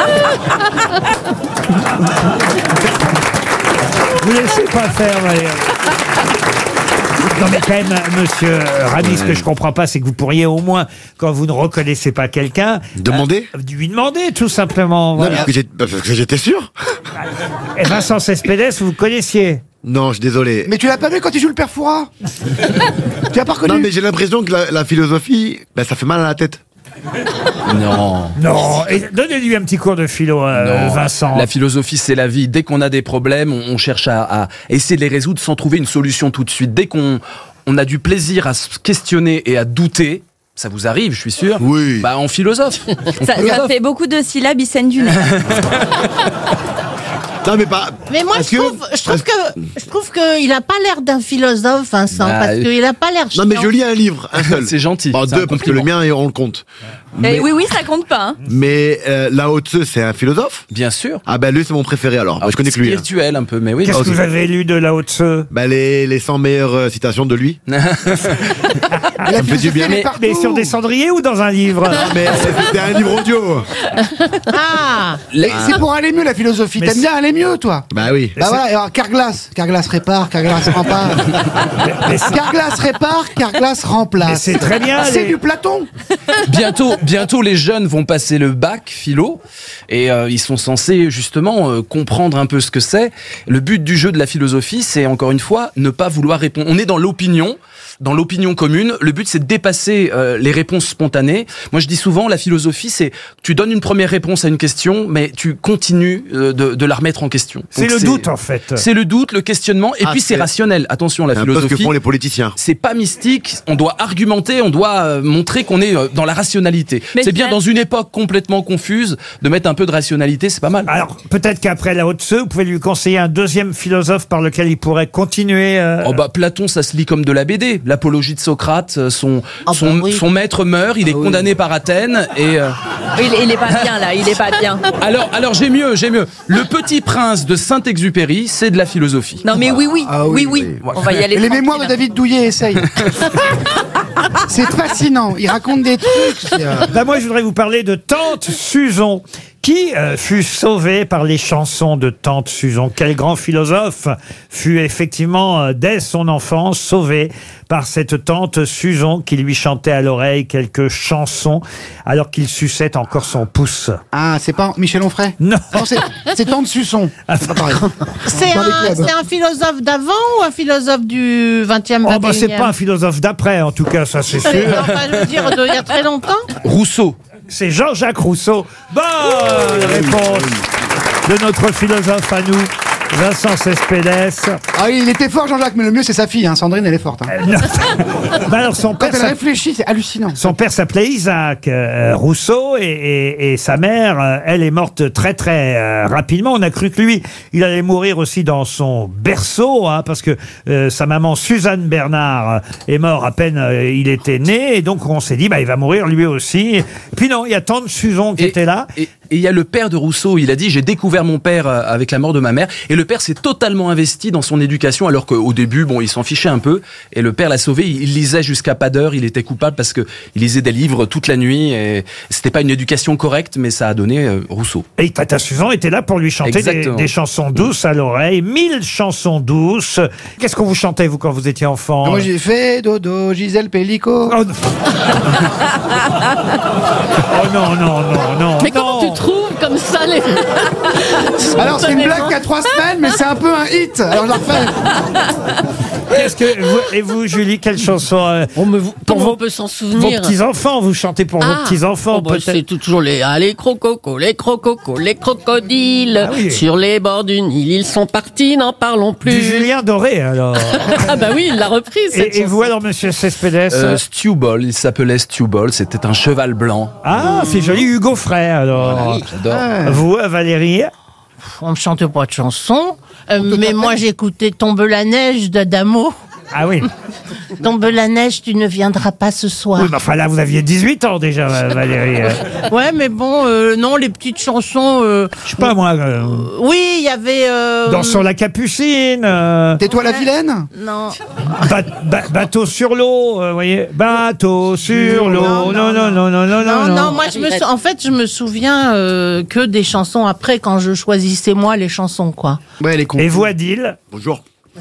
S8: Vous laissez pas faire, Valérie. Non mais quand même, monsieur Rami, ce que je comprends pas, c'est que vous pourriez au moins, quand vous ne reconnaissez pas quelqu'un...
S26: Demander
S8: lui demander, tout simplement.
S26: Non,
S8: Voilà.
S26: parce que j'étais sûr.
S8: Et Vincent Cespedes, vous connaissiez?
S26: Non, je suis désolé.
S13: Mais tu l'as pas vu quand il joue le père Fouras? Tu l'as pas reconnu?
S26: Non, mais j'ai l'impression que la philosophie, ça fait mal à la tête.
S14: Non.
S8: Non. Et donnez-lui un petit cours de philo, Vincent.
S14: La philosophie, c'est la vie. Dès qu'on a des problèmes, on cherche à essayer de les résoudre sans trouver une solution tout de suite. Dès qu'on a du plaisir à se questionner et à douter, ça vous arrive, je suis sûr.
S26: Oui.
S14: En philosophe.
S24: Ça fait beaucoup de syllabes, il saigne du nez.
S26: Non, mais pas.
S27: Mais moi, je trouve qu'il a pas l'air d'un philosophe, Vincent, parce qu'il a pas l'air chiant.
S26: Non, mais je lis un livre, un seul.
S14: C'est gentil.
S26: Deux, parce que le mien, on le compte.
S24: Mais... Oui, ça compte pas. Hein.
S26: Mais Lao Tse, c'est un philosophe?
S14: Bien sûr.
S26: Ah lui, c'est mon préféré alors. Je connais que lui.
S14: Spirituel un peu, mais oui.
S8: Qu'est-ce que vous avez lu de Lao Tse?
S26: Les 100 meilleures citations de lui.
S8: Ça me fait du bien. Mais sur des cendriers ou dans un livre?
S26: Non, mais c'était un livre audio.
S13: C'est pour aller mieux, la philosophie. T'aimes bien aller mieux, toi?
S26: Bah oui.
S13: Bah voilà, alors Carglass répare, Carglass rempart. Carglass répare, Carglass remplace.
S8: C'est très bien.
S13: C'est du Platon.
S14: Bientôt, les jeunes vont passer le bac philo et ils sont censés justement comprendre un peu ce que c'est. Le but du jeu de la philosophie, c'est encore une fois ne pas vouloir répondre. On est dans l'opinion commune. Le but, c'est de dépasser les réponses spontanées. Moi, je dis souvent, la philosophie, c'est tu donnes une première réponse à une question, mais tu continues de la remettre en question.
S8: C'est
S14: Donc,
S8: le doute, en fait.
S14: C'est le doute, le questionnement, et puis c'est rationnel. Attention, la
S26: C'est un peu ce
S14: philosophie.
S26: que font les politiciens.
S14: C'est pas mystique. On doit argumenter, on doit montrer qu'on est dans la rationalité.
S8: Mais
S14: C'est bien
S8: Pierre-
S14: dans une époque complètement confuse de mettre un peu de rationalité, c'est pas mal.
S8: Alors, peut-être qu'après la Haute-Seu, vous pouvez lui conseiller un deuxième philosophe par lequel il pourrait continuer.
S14: Oh bah Platon, ça se lit comme de la BD. L'apologie de Socrate, son maître meurt, il est condamné par Athènes et.
S5: Il est pas bien là, il est pas bien.
S14: Alors j'ai mieux. Le Petit Prince de Saint-Exupéry, c'est de la philosophie.
S5: Non mais oui. On va y aller.
S13: Les mémoires de David Douillet, essaye. C'est fascinant. Il raconte des trucs.
S8: Bah, moi, je voudrais vous parler de Tante Suzon, qui fut sauvée par les chansons de Tante Suzon. Quel grand philosophe fut effectivement, dès son enfance, sauvé par cette Tante Suzon qui lui chantait à l'oreille quelques chansons alors qu'il suçait encore son pouce.
S13: Ah, c'est pas Michel Onfray?
S8: Non.
S13: C'est Tante Suçon. C'est pas pareil.
S27: C'est un philosophe d'avant ou un philosophe du 20e, 21e?
S8: Oh bah c'est pas un philosophe d'après, en tout cas, ça c'est sûr.
S27: Enfin, je veux dire, il y a très longtemps.
S14: Rousseau.
S8: C'est Jean-Jacques Rousseau. Bonne réponse de notre philosophe à nous, Vincent Cespedes.
S13: Ah oui, il était fort, Jean-Jacques, mais le mieux, c'est sa fille. Hein. Sandrine, elle est forte. Hein.
S8: Bah alors, son
S13: Quand
S8: père
S13: elle réfléchit, c'est hallucinant.
S8: Son père s'appelait Isaac Rousseau et sa mère, elle est morte très très rapidement. On a cru que lui, il allait mourir aussi dans son berceau, hein, parce que sa maman Suzanne Bernard est morte à peine il était né, et donc on s'est dit bah il va mourir lui aussi. Et puis non, il y a Tante Suzon qui était là.
S14: Et il y a le père de Rousseau, il a dit j'ai découvert mon père avec la mort de ma mère, et le père s'est totalement investi dans son éducation alors qu'au début bon il s'en fichait un peu, et le père l'a sauvé. Il lisait jusqu'à pas d'heure, il était coupable parce que il lisait des livres toute la nuit et c'était pas une éducation correcte, mais ça a donné Rousseau.
S8: Et Tata Suzon était là pour lui chanter des chansons douces à l'oreille, 1000 chansons douces. Qu'est-ce qu'on vous chantait vous quand vous étiez enfant?
S13: Moi j'ai fait dodo, Gisèle Pellico.
S8: Oh non.
S5: Mais comment tu trouves comme ça les...
S13: Alors c'est une blague qui a 3 semaines, mais c'est un peu un hit. Alors je la refais.
S8: Qu'est-ce que et vous, Julie, quelle chanson
S5: on peut s'en souvenir.
S8: Vos petits-enfants, vous chantez pour vos petits-enfants,
S5: bah, c'est toujours les crococos, les crocodiles.
S8: Ah oui.
S5: Sur les bords du Nil, ils sont partis, n'en parlons plus.
S8: Du Julien Doré, alors.
S5: Ah bah oui, il l'a reprise.
S8: Et vous alors, monsieur Cespedes?
S14: Stewball, il s'appelait Stewball, c'était un cheval blanc.
S8: Ah, c'est joli, Hugo Frey, alors.
S14: Voilà, j'adore.
S8: Vous, Valérie?
S27: On ne chantait pas de chansons, mais moi j'écoutais Tombe la neige d'Adamo.
S8: Ah oui.
S27: Tombe la neige, tu ne viendras pas ce soir.
S8: Oui, mais enfin là, vous aviez 18 ans déjà, Valérie.
S27: Ouais, mais bon, non, les petites chansons.
S8: Je sais pas, moi.
S27: Oui, il y avait.
S8: Dans Sur la Capucine.
S13: Tais-toi la vilaine?
S27: Non.
S8: Bateau sur l'eau, vous voyez. Bateau sur l'eau. Non.
S27: Moi, en fait, je me souviens que des chansons après, quand je choisissais moi les chansons, quoi.
S13: Ouais, les
S8: Et vous, Adil?
S26: Bonjour.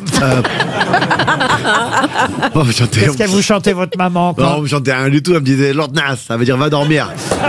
S8: Qu'est-ce qu'elle vous chantait, votre maman?
S26: Non, vous chantez rien du tout. Elle me disait Lord Nas, ça veut dire va dormir.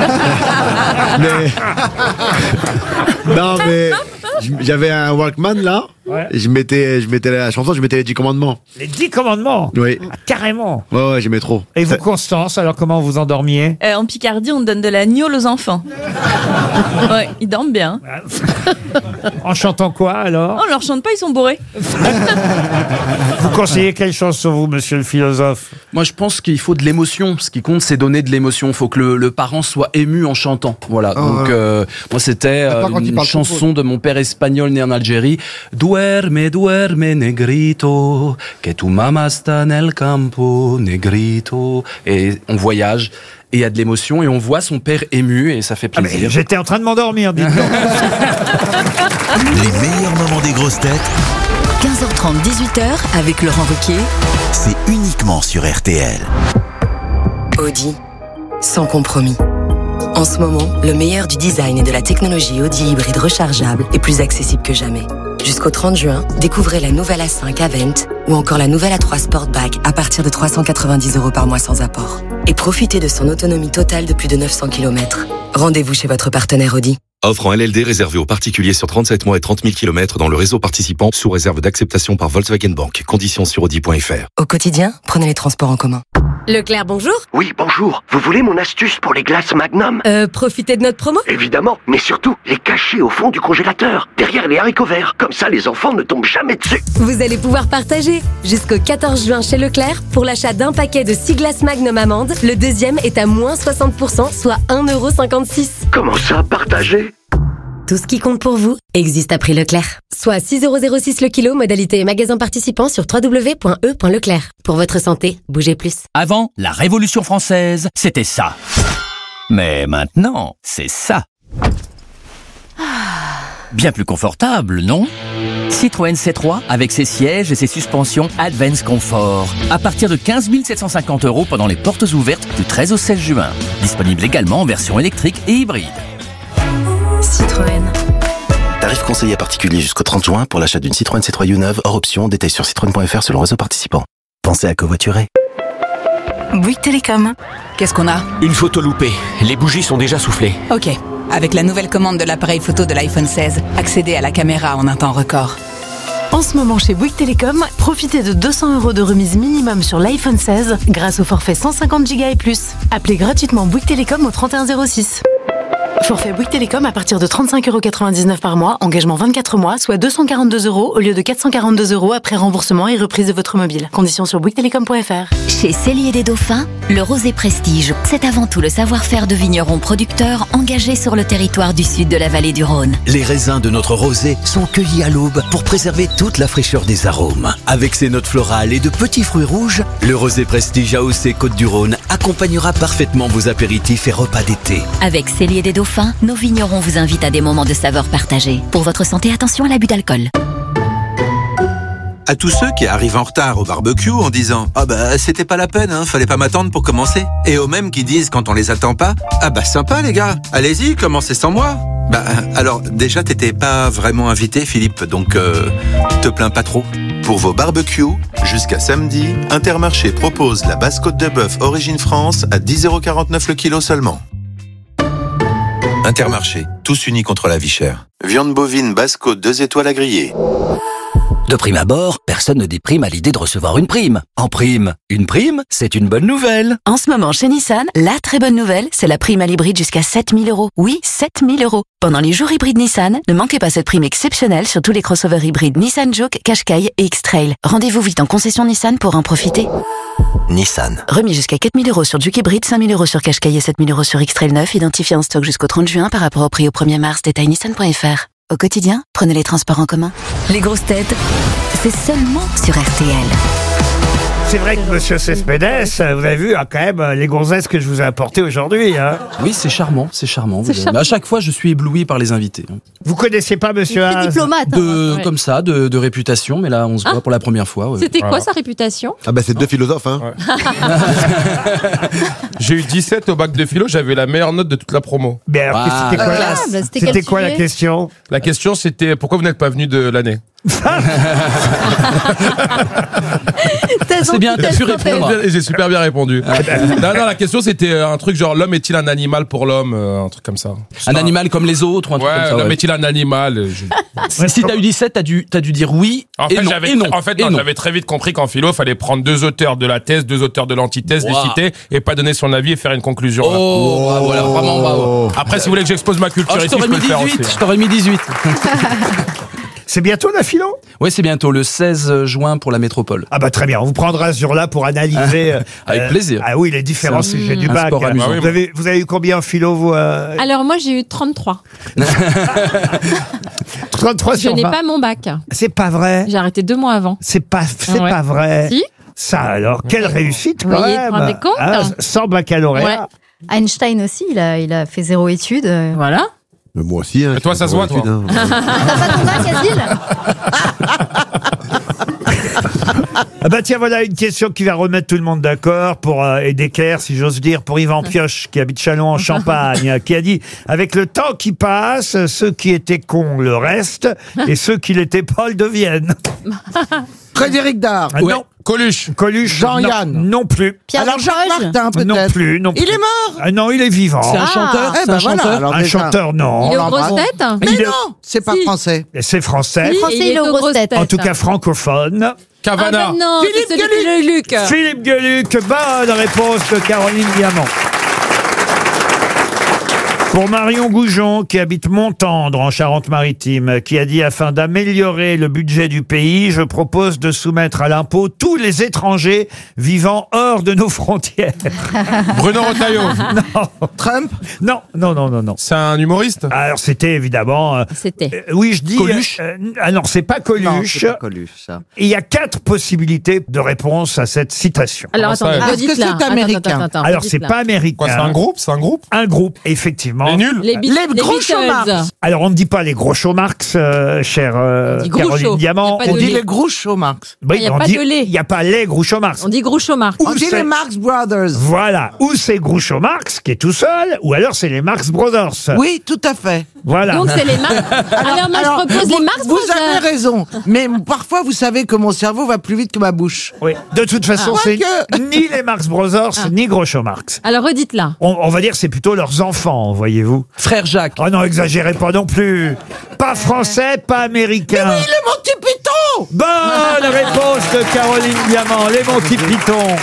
S26: Non, mais j'avais un Walkman là.
S8: Ouais.
S26: Et je mettais la chanson, je mettais les 10 commandements.
S8: Les 10 commandements?
S26: Oui.
S8: Ah, carrément.
S26: Ouais, j'aimais trop.
S8: Et vous, Constance, alors comment vous endormiez?
S6: En Picardie, on donne de la gnôle aux enfants. Ouais, ils dorment bien.
S8: En chantant quoi alors?
S6: On leur chante pas, ils sont bourrés.
S8: Vous conseillez quelle chanson, vous, monsieur le philosophe?
S14: Moi, je pense qu'il faut de l'émotion. Ce qui compte, c'est donner de l'émotion. Il faut que le parent soit ému en chantant. Voilà. Donc, moi, c'était une chanson de mon père espagnol né en Algérie. Duerme, duerme, negrito, que tu mamá está nel campo, negrito. Et on voyage. Et il y a de l'émotion et on voit son père ému et ça fait plaisir.
S8: J'étais en train de m'endormir, dites donc.
S2: Les meilleurs moments des grosses têtes,
S4: 15h30, 18h avec Laurent Ruquier.
S2: c'est uniquement sur RTL.
S23: Audi, sans compromis. En ce moment, le meilleur du design et de la technologie Audi hybride rechargeable est plus accessible que jamais. Jusqu'au 30 juin, découvrez la nouvelle A5 Avent ou encore la nouvelle A3 Sportback à partir de 390 € par mois sans apport. Et profitez de son autonomie totale de plus de 900 km. Rendez-vous chez votre partenaire Audi.
S11: Offre en LLD réservée aux particuliers sur 37 mois et 30 000 km dans le réseau participant sous réserve d'acceptation par Volkswagen Bank. Conditions sur Audi.fr.
S23: Au quotidien, prenez les transports en commun.
S24: Leclerc, bonjour.
S15: Oui, bonjour. Vous voulez mon astuce pour les glaces Magnum?
S24: Profitez de notre promo.
S15: Évidemment, mais surtout, les cacher au fond du congélateur, derrière les haricots verts. Comme ça, les enfants ne tombent jamais dessus.
S24: Vous allez pouvoir partager. Jusqu'au 14 juin chez Leclerc, pour l'achat d'un paquet de 6 glaces Magnum amandes, le deuxième est à moins 60%, soit 1,56 €.
S15: Comment ça, partager?
S24: Tout ce qui compte pour vous existe à prix Leclerc. Soit 6,06 € le kilo, modalité et magasin participant sur www.e.leclerc. Pour votre santé, bougez plus.
S7: Avant, la Révolution française, c'était ça. Mais maintenant, c'est ça. Bien plus confortable, non? Citroën C3 avec ses sièges et ses suspensions Advance Comfort. À partir de 15 750 € pendant les portes ouvertes du 13 au 16 juin. Disponible également en version électrique et hybride.
S10: Citroën.
S3: Tarif conseillé particulier jusqu'au 30 juin pour l'achat d'une Citroën C3 neuve hors option. Détail sur citroën.fr selon réseau participant. Pensez à covoiturer.
S10: Bouygues Télécom.
S16: Qu'est-ce qu'on a?
S12: Une photo loupée. Les bougies sont déjà soufflées.
S16: Ok. Avec la nouvelle commande de l'appareil photo de l'iPhone 16, accédez à la caméra en un temps record.
S10: En ce moment chez Bouygues Télécom, profitez de 200 € de remise minimum sur l'iPhone 16 grâce au forfait 150 Go et plus. Appelez gratuitement Bouygues Télécom au 3106. Forfait Bouygues Télécom à partir de 35,99 € par mois, engagement 24 mois, soit 242 € au lieu de 442 € après remboursement et reprise de votre mobile. Conditions sur bouyguestelecom.fr.
S4: Chez Cellier des Dauphins, le rosé prestige, c'est avant tout le savoir-faire de vignerons producteurs engagés sur le territoire du sud de la vallée du Rhône.
S2: Les raisins de notre rosé sont cueillis à l'aube pour préserver toute la fraîcheur des arômes. Avec ses notes florales et de petits fruits rouges, le rosé prestige AOC Côte-du-Rhône accompagnera parfaitement vos apéritifs et repas d'été.
S4: Avec Cellier des Dauphins, nos vignerons vous invitent à des moments de saveur partagés. Pour votre santé, attention à l'abus d'alcool.
S17: À tous ceux qui arrivent en retard au barbecue en disant « Ah bah c'était pas la peine, hein, fallait pas m'attendre pour commencer ». Et aux mêmes qui disent quand on les attend pas « Ah bah sympa les gars, allez-y, commencez sans moi ». Bah alors déjà t'étais pas vraiment invité Philippe, donc te plains pas trop.
S11: Pour vos barbecues, jusqu'à samedi, Intermarché propose la basse côte de bœuf Origine France à 10,49 € le kilo seulement. Intermarché, tous unis contre la vie chère. Viande bovine basse côte 2 étoiles à griller.
S7: De prime abord, personne ne déprime à l'idée de recevoir une prime. En prime, une prime, c'est une bonne nouvelle.
S9: En ce moment, chez Nissan, la très bonne nouvelle, c'est la prime à l'hybride jusqu'à 7 000 €. Oui, 7 000 €. Pendant les jours hybrides Nissan, ne manquez pas cette prime exceptionnelle sur tous les crossovers hybrides Nissan Juke, Qashqai et X-Trail. Rendez-vous vite en concession Nissan pour en profiter.
S3: Nissan.
S9: Remis jusqu'à 4 000 € sur Juke hybride, 5 000 € sur Qashqai et 7 000 € sur X-Trail 9, identifié en stock jusqu'au 30 juin par rapport au prix au 1er mars. Détail nissan.fr. Au quotidien, prenez les transports en commun.
S4: Les grosses têtes, c'est seulement sur RTL.
S8: C'est vrai que Monsieur Cespedes, vous avez vu quand même les gonzesses que je vous ai apportées aujourd'hui. Hein.
S14: Oui, c'est charmant, c'est charmant. Mais à chaque fois, je suis ébloui par les invités.
S8: Vous connaissiez pas Monsieur Haas?
S6: Diplomate.
S14: Comme ça, de réputation, mais là, on se voit pour la première fois. Ouais.
S6: C'était quoi sa réputation?
S26: Ah bah c'est deux philosophes, hein.
S18: J'ai eu 17 au bac de philo, j'avais la meilleure note de toute la promo.
S8: Mais alors, c'était quoi la question?
S18: La question c'était pourquoi vous n'êtes pas venu de l'année?
S14: C'est bien, t'as su répondre.
S18: J'ai super bien répondu. Non, la question c'était un truc genre l'homme est-il un animal pour l'homme, un truc comme ça.
S14: Un animal comme les autres ou un truc comme ça.
S18: L'homme est-il un animal?
S14: Si t'as eu 17, t'as dû dire oui et non.
S18: J'avais très vite compris qu'en philo, fallait prendre deux auteurs de la thèse, deux auteurs de l'antithèse, les citer et pas donner son avis et faire une conclusion.
S14: Voilà, vraiment bravo.
S18: Après, si vous voulez que j'expose ma culture ici, je peux le faire aussi.
S14: Je t'aurais mis 18.
S8: C'est bientôt la philo?
S14: Oui, c'est bientôt, le 16 juin pour la métropole.
S8: Ah bah très bien, on vous prendra ce jour-là pour analyser...
S14: Avec plaisir.
S8: Ah oui, les différents sujets du bac. Vous avez eu combien en philo, vous
S6: Alors moi, j'ai eu 33.
S8: 33 sur 20.
S6: Je n'ai pas mon bac.
S8: C'est pas vrai?
S6: J'ai arrêté 2 mois avant.
S8: C'est pas vrai.
S6: Si.
S8: Ça alors, quelle réussite quand
S6: même.
S8: Vous
S6: vous rendez compte
S8: sans baccalauréat.
S6: Ouais.
S19: Einstein aussi, il a fait 0 études.
S6: Voilà.
S26: Mais moi aussi. Hein,
S18: toi, ça se voit, toi.
S19: T'as pas ton bac, Asile?
S8: Ah bah tiens, voilà une question qui va remettre tout le monde d'accord et d'équerre, si j'ose dire, pour Yvan Pioche, qui habite Châlons en Champagne, qui a dit « Avec le temps qui passe, ceux qui étaient cons le restent, et ceux qui l'étaient pas le deviennent. »
S13: Frédéric Dard.
S8: Non.
S18: Coluche.
S13: Jean-Yann.
S8: Non plus.
S13: Alors Jacques Martin, peut-être.
S8: Non plus.
S13: Il est mort.
S8: Non, il est vivant.
S14: C'est un chanteur.
S13: Eh ben voilà. Alors
S8: un chanteur, non.
S6: Il est aux grosses têtes?
S13: Mais non, c'est pas français.
S8: C'est français.
S19: Français, il est aux grosses têtes.
S8: En tout cas francophone.
S18: Cavana.
S6: Ah bah non,
S1: Philippe
S6: c'est celui qui le Luc.
S8: Philippe Gueluc, bonne réponse de Caroline Diamant. Pour Marion Goujon, qui habite Montendre, en Charente-Maritime, qui a dit « Afin d'améliorer le budget du pays, je propose de soumettre à l'impôt tous les étrangers vivant hors de nos frontières. »
S18: Bruno Retailleau.
S8: Non.
S1: Trump?
S8: Non, non, non, non, non.
S18: C'est un humoriste?
S8: Alors, c'était évidemment...
S6: C'était.
S8: oui, je dis...
S1: Coluche
S8: ah non, c'est pas Coluche.
S1: Non, c'est pas Coluche, ça.
S8: Il y a 4 possibilités de réponse à cette citation.
S6: Alors attendez,
S1: Est-ce que
S6: redites-la.
S1: c'est américain?
S6: Attends,
S8: Alors, c'est
S6: redites-la.
S8: pas américain.
S18: Quoi, c'est un groupe? C'est un groupe?
S8: Un groupe, effectivement.
S18: Les nuls?
S6: Les
S1: Groucho
S6: Beatles.
S1: Marx.
S8: Alors, on ne dit pas les Groucho Marx, chère
S6: dit Groucho.
S8: Caroline Diamant.
S6: Il y a pas
S1: On
S6: de
S1: dit
S6: lait.
S1: les Groucho Marx.
S8: Oui,
S6: Il y a
S8: on
S6: pas
S8: dit-
S6: de lait.
S8: Il n'y a pas les Groucho Marx.
S6: On dit Groucho Marx.
S8: Ou
S1: On dit
S8: c'est-
S1: les Marx Brothers.
S8: Voilà. Ou c'est Groucho Marx qui est tout seul, ou alors c'est les Marx Brothers.
S1: Oui, tout à fait.
S8: Voilà.
S6: Donc c'est les Marx. Alors moi je propose les Marx
S1: Vous
S6: Brothers.
S1: avez raison, mais parfois vous savez que mon cerveau va plus vite que ma bouche.
S8: Oui. De toute façon,
S1: Ah.
S8: c'est
S1: Quoique-
S8: ni les Marx Brothers, ni Groucho Marx.
S6: Alors redites-la.
S8: On va dire que c'est plutôt leurs enfants, voyez-vous.
S14: Frère Jacques.
S8: Oh non, exagérez pas non plus. Pas français, pas américain.
S1: Oui, le Monty Python.
S8: Bonne réponse de Caroline Diamant, les Monty Python.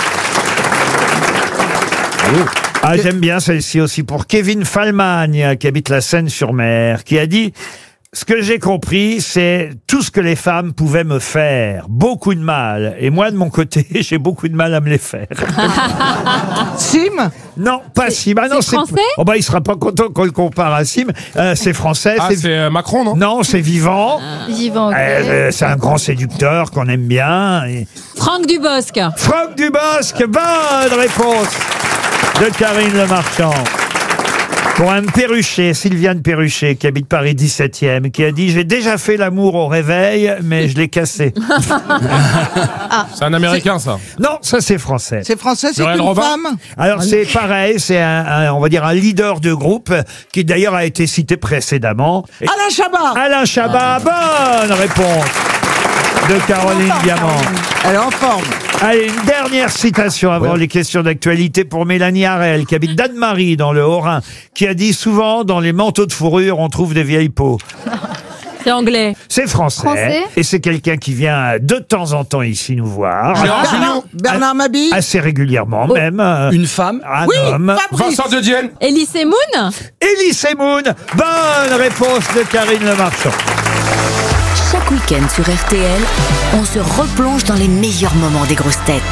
S8: Ah, j'aime bien celle-ci aussi pour Kevin Falmagne, qui habite la Seine-sur-Mer, qui a dit « Ce que j'ai compris, c'est tout ce que les femmes pouvaient me faire. Beaucoup de mal. Et moi, de mon côté, j'ai beaucoup de mal à me les faire. »
S1: Sim?
S8: Non, pas Sim. Ah non,
S6: c'est français?
S8: Oh bah, il sera pas content qu'on le compare à Sim. C'est français.
S18: Ah, c'est Macron, non?
S8: Non, c'est Vivant.
S19: Vivant, ok.
S8: C'est un grand séducteur qu'on aime bien. Et...
S6: Franck Dubosc.
S8: Franck Dubosc, bonne réponse de Karine Le Marchand. Pour un Perruchet, Sylviane Perruchet, qui habite Paris 17e, qui a dit « J'ai déjà fait l'amour au réveil, mais je l'ai cassé. »
S18: C'est un Américain, ça.
S8: Non, ça c'est français.
S1: C'est français, c'est
S18: Muriel
S1: une
S18: Robin
S1: femme?
S8: Alors c'est pareil, c'est on va dire un leader de groupe qui d'ailleurs a été cité précédemment. Et-
S1: Alain Chabat.
S8: Alain Chabat, bonne réponse de Caroline Diamant.
S1: Elle est en forme.
S8: Allez, une dernière citation avant les questions d'actualité pour Mélanie Harel, qui habite Danemarie dans le Haut-Rhin, qui a dit souvent dans les manteaux de fourrure on trouve des vieilles peaux.
S6: C'est anglais.
S8: C'est français,
S19: Français.
S8: et c'est quelqu'un qui vient de temps en temps ici nous voir.
S1: Bernard Mabille.
S8: Assez régulièrement même.
S14: Une femme.
S8: Un
S1: Oui,
S8: homme.
S1: Fabrice.
S18: Vincent de Dienne.
S6: Elie Semoun.
S8: Elie Semoun, bonne réponse de Karine Le Marchand.
S4: Chaque week-end sur RTL, on se replonge dans les meilleurs moments des grosses têtes.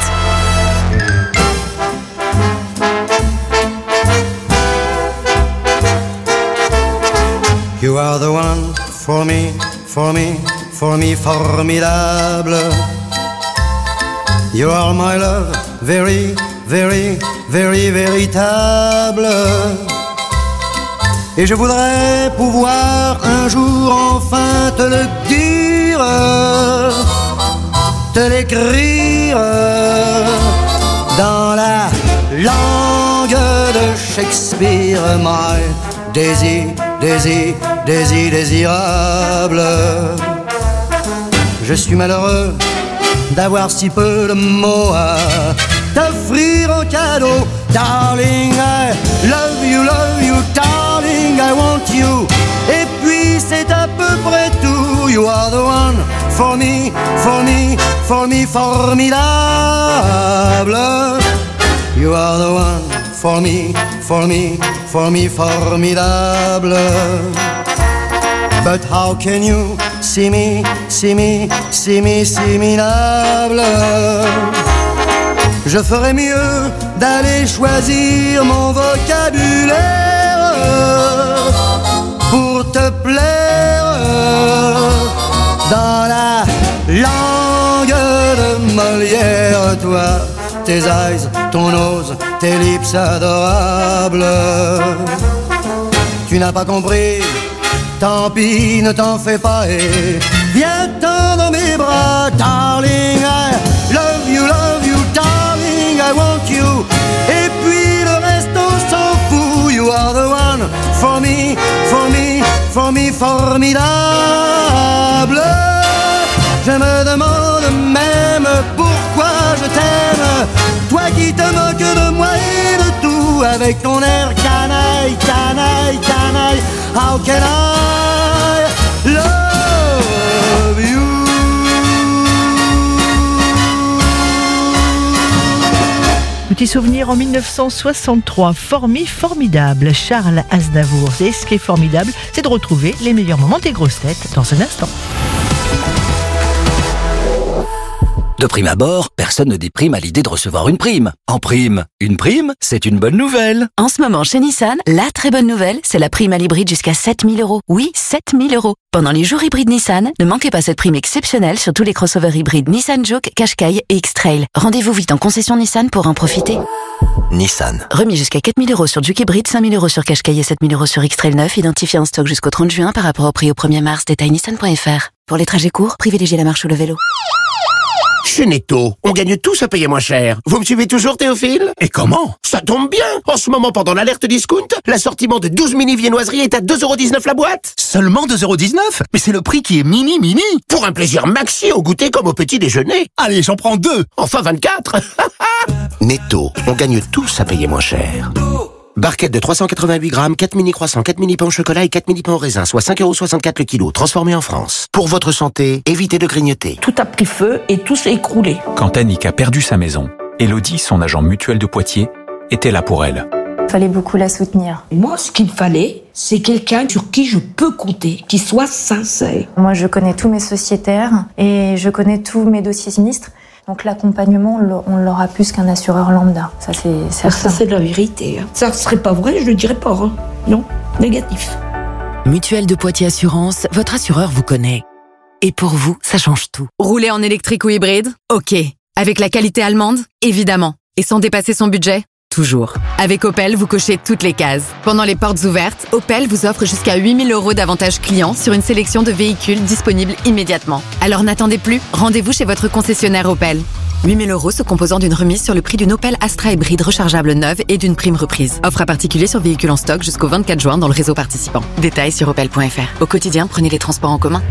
S5: You are the one for me, for me, for me, formidable. You are my love, very, very, very, véritable. Et je voudrais pouvoir un jour enfin te le dire, te l'écrire dans la langue de Shakespeare. My désir, désir, désir, désirable. Je suis malheureux d'avoir si peu de mots à t'offrir en cadeau. Darling, I love you, darling, I want you. Et puis c'est à peu près tout. You are the one for me, for me, for me, formidable. You are the one for me, for me, for me, formidable. But how can you see me, see me, see me, similable? Je ferais mieux d'aller choisir mon vocabulaire pour te plaire dans la langue de Molière. Toi, tes eyes, ton nose, tes lips adorables. Tu n'as pas compris, tant pis, ne t'en fais pas et viens-t'en dans mes bras. Darling, I love you, darling, I want you. Et puis le reste on s'en fout. You are the one for me, for me, for me, formidable. Je me demande même pourquoi je t'aime, toi qui te moques de moi et de tout, avec ton air canaille, canaille, canaille. How can I love you?
S15: Petit souvenir en 1963, formidable, Charles Aznavour. Et ce qui est formidable, c'est de retrouver les meilleurs moments des grosses têtes dans un instant.
S2: De prime abord, personne ne déprime à l'idée de recevoir une prime. En prime, une prime, c'est une bonne nouvelle.
S9: En ce moment, chez Nissan, la très bonne nouvelle, c'est la prime à l'hybride jusqu'à 7 000 €. Oui, 7 000 €. Pendant les jours hybrides Nissan, ne manquez pas cette prime exceptionnelle sur tous les crossovers hybrides Nissan Juke, Qashqai et X-Trail. Rendez-vous vite en concession Nissan pour en profiter.
S2: Nissan.
S9: Remis jusqu'à 4 000 € sur Juke hybride, 5 000 € sur Qashqai et 7 000 € sur X-Trail 9, identifié en stock jusqu'au 30 juin par rapport au prix au 1er mars. Détail nissan.fr. Pour les trajets courts, privilégiez la marche ou le vélo.
S20: Chez Netto, on gagne tous à payer moins cher. Vous me suivez toujours, Théophile? Et comment? Ça tombe bien. En ce moment, pendant l'alerte discount, l'assortiment de 12 mini viennoiseries est à 2,19 € la boîte. Seulement 2,19 €? Mais c'est le prix qui est mini. Pour un plaisir maxi au goûter comme au petit déjeuner. Allez, j'en prends 2. Enfin 24. Netto, on gagne tous à payer moins cher. Barquette de 388 grammes, 4 mini croissants, 4 mini pains au chocolat et 4 mini pains au raisin, soit 5,64 € le kilo, transformé en France. Pour votre santé, évitez de grignoter.
S21: Tout a pris feu et tout s'est écroulé.
S22: Quand Annick a perdu sa maison, Élodie, son agent mutuel de Poitiers, était là pour elle.
S23: Il fallait beaucoup la soutenir.
S21: Moi, ce qu'il fallait, c'est quelqu'un sur qui je peux compter, qui soit sincère.
S23: Moi, je connais tous mes sociétaires et je connais tous mes dossiers sinistres. Donc l'accompagnement, on l'aura plus qu'un assureur lambda. Ça, c'est certain.
S21: Ça, c'est la vérité. Ça serait pas vrai, je le dirais pas. Hein. Non, négatif.
S9: Mutuelle de Poitiers Assurance, votre assureur vous connaît. Et pour vous, ça change tout.
S25: Rouler en électrique ou hybride? Ok. Avec la qualité allemande? Évidemment. Et sans dépasser son budget? Toujours. Avec Opel, vous cochez toutes les cases. Pendant les portes ouvertes, Opel vous offre jusqu'à 8 000 € d'avantages clients sur une sélection de véhicules disponibles immédiatement. Alors n'attendez plus, rendez-vous chez votre concessionnaire Opel. 8 000 € se composant d'une remise sur le prix d'une Opel Astra hybride rechargeable neuve et d'une prime reprise. Offre à particulier sur véhicules en stock jusqu'au 24 juin dans le réseau participant. Détails sur opel.fr. Au quotidien, prenez les transports en commun.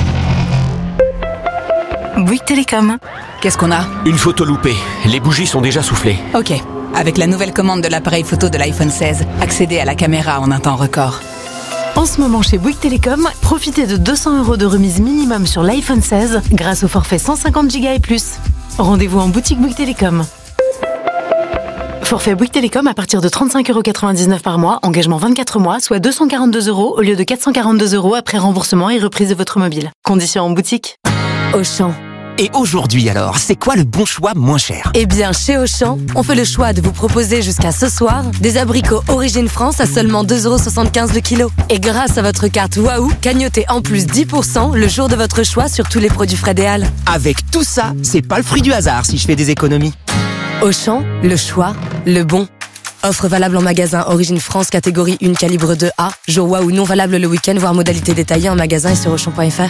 S16: Bouygues Télécom.
S25: Qu'est-ce qu'on a?
S12: Une photo loupée. Les bougies sont déjà soufflées.
S16: Ok. Avec la nouvelle commande de l'appareil photo de l'iPhone 16, accédez à la caméra en un temps record.
S10: En ce moment chez Bouygues Télécom, profitez de 200 € de remise minimum sur l'iPhone 16 grâce au forfait 150 Go et plus. Rendez-vous en boutique Bouygues Télécom. Forfait Bouygues Télécom à partir de 35,99 € par mois, engagement 24 mois, soit 242 € au lieu de 442 € après remboursement et reprise de votre mobile. Conditions en boutique.
S24: Auchan.
S27: Et aujourd'hui alors, c'est quoi le bon choix moins cher?
S24: Eh bien, chez Auchan, on fait le choix de vous proposer jusqu'à ce soir des abricots Origine France à seulement 2,75 € le kilo. Et grâce à votre carte Waouh, cagnotez en plus 10% le jour de votre choix sur tous les produits Frédéal.
S27: Avec tout ça, c'est pas le fruit du hasard si je fais des économies.
S24: Auchan, le choix, le bon. Offre valable en magasin Origine France catégorie 1 calibre 2A. Jour Waouh non valable le week-end, voire modalité détaillée en magasin et sur Auchan.fr.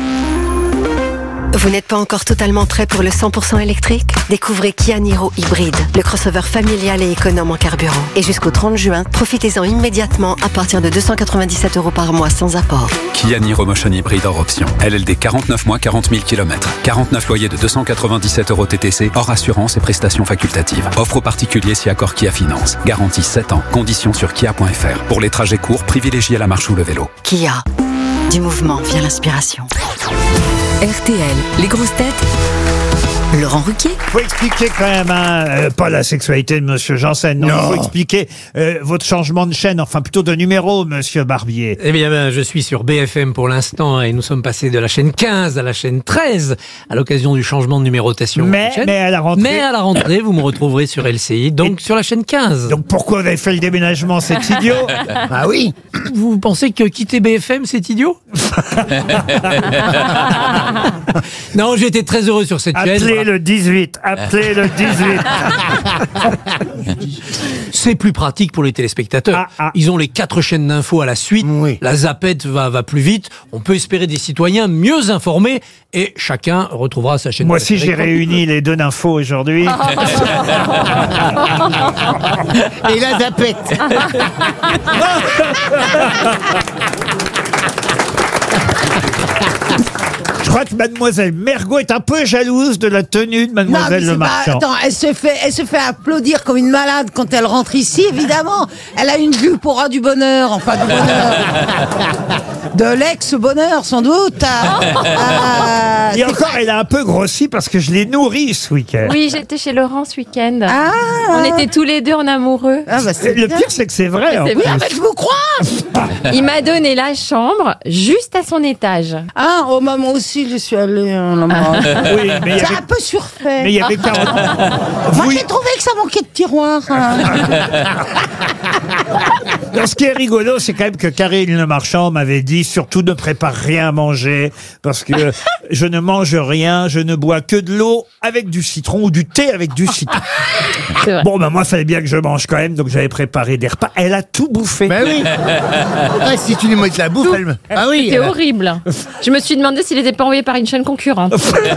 S28: Vous n'êtes pas encore totalement prêt pour le 100% électrique? Découvrez Kia Niro Hybride, le crossover familial et économe en carburant. Et jusqu'au 30 juin, profitez-en immédiatement à partir de 297 € par mois sans apport.
S22: Kia Niro Motion Hybride hors option. LLD 49 mois, 40 000 km. 49 loyers de 297 € TTC, hors assurance et prestations facultatives. Offre aux particuliers si accord Kia Finance. Garantie 7 ans. Conditions sur kia.fr. Pour les trajets courts, privilégiez la marche ou le vélo.
S28: Kia. Du mouvement vient l'inspiration.
S24: RTL, les grosses têtes. Laurent Ruquier.
S8: Faut expliquer quand même, pas la sexualité de Monsieur Janssen. Non. Il faut expliquer votre changement de chaîne, enfin plutôt de numéro, Monsieur Barbier.
S29: Eh bien, je suis sur BFM pour l'instant et nous sommes passés de la chaîne 15 à la chaîne 13 à l'occasion du changement de numérotation.
S8: Mais à la rentrée,
S29: vous me retrouverez sur LCI, donc sur la chaîne 15.
S8: Donc pourquoi vous avez fait le déménagement? C'est idiot.
S29: Ah oui. Vous pensez que quitter BFM, c'est idiot? Non, j'ai été très heureux sur cette chaîne.
S8: Appelez le 18. Appelez le 18.
S29: C'est plus pratique pour les téléspectateurs. Ils ont les 4 chaînes d'infos à la suite. Oui. La zapette va plus vite. On peut espérer des citoyens mieux informés et chacun retrouvera sa chaîne.
S8: Moi aussi, j'ai réuni les 2 d'infos aujourd'hui.
S27: Et la zapette.
S8: Je crois que mademoiselle Mergo est un peu jalouse de la tenue de mademoiselle Le Marchand.
S1: Attends, elle se fait applaudir comme une malade quand elle rentre ici, évidemment. Elle a une jupe au ras du bonheur, enfin du bonheur. De l'ex-bonheur, sans doute.
S8: Et encore, elle a un peu grossi parce que je l'ai nourrie ce week-end.
S3: Oui, j'étais chez Laurent ce week-end. On était tous les deux en amoureux.
S8: Le pire, c'est que c'est vrai. en
S3: C'est
S8: plus.
S3: vrai.
S1: Je vous crois.
S3: Il m'a donné la chambre juste à son étage.
S1: Ah, oh, moi aussi, je suis allée.
S8: Oui, mais il y
S1: C'est
S8: avait-
S1: un peu surfait.
S8: mais il y avait 40
S1: Moi, j'ai trouvé que ça manquait de tiroir.
S8: Non, ce qui est rigolo, c'est quand même que Karine Le Marchand m'avait dit surtout ne prépare rien à manger parce que je ne mange rien, je ne bois que de l'eau avec du citron ou du thé avec du citron. Bon, ben moi, il fallait bien que je mange quand même, donc j'avais préparé des repas. Elle a tout bouffé.
S5: Ben oui. Ouais, si tu lui mets de la bouffe, elle me... Ah oui.
S3: C'était horrible. Je me suis demandé s'il n'était pas envoyé par une chaîne concurrente.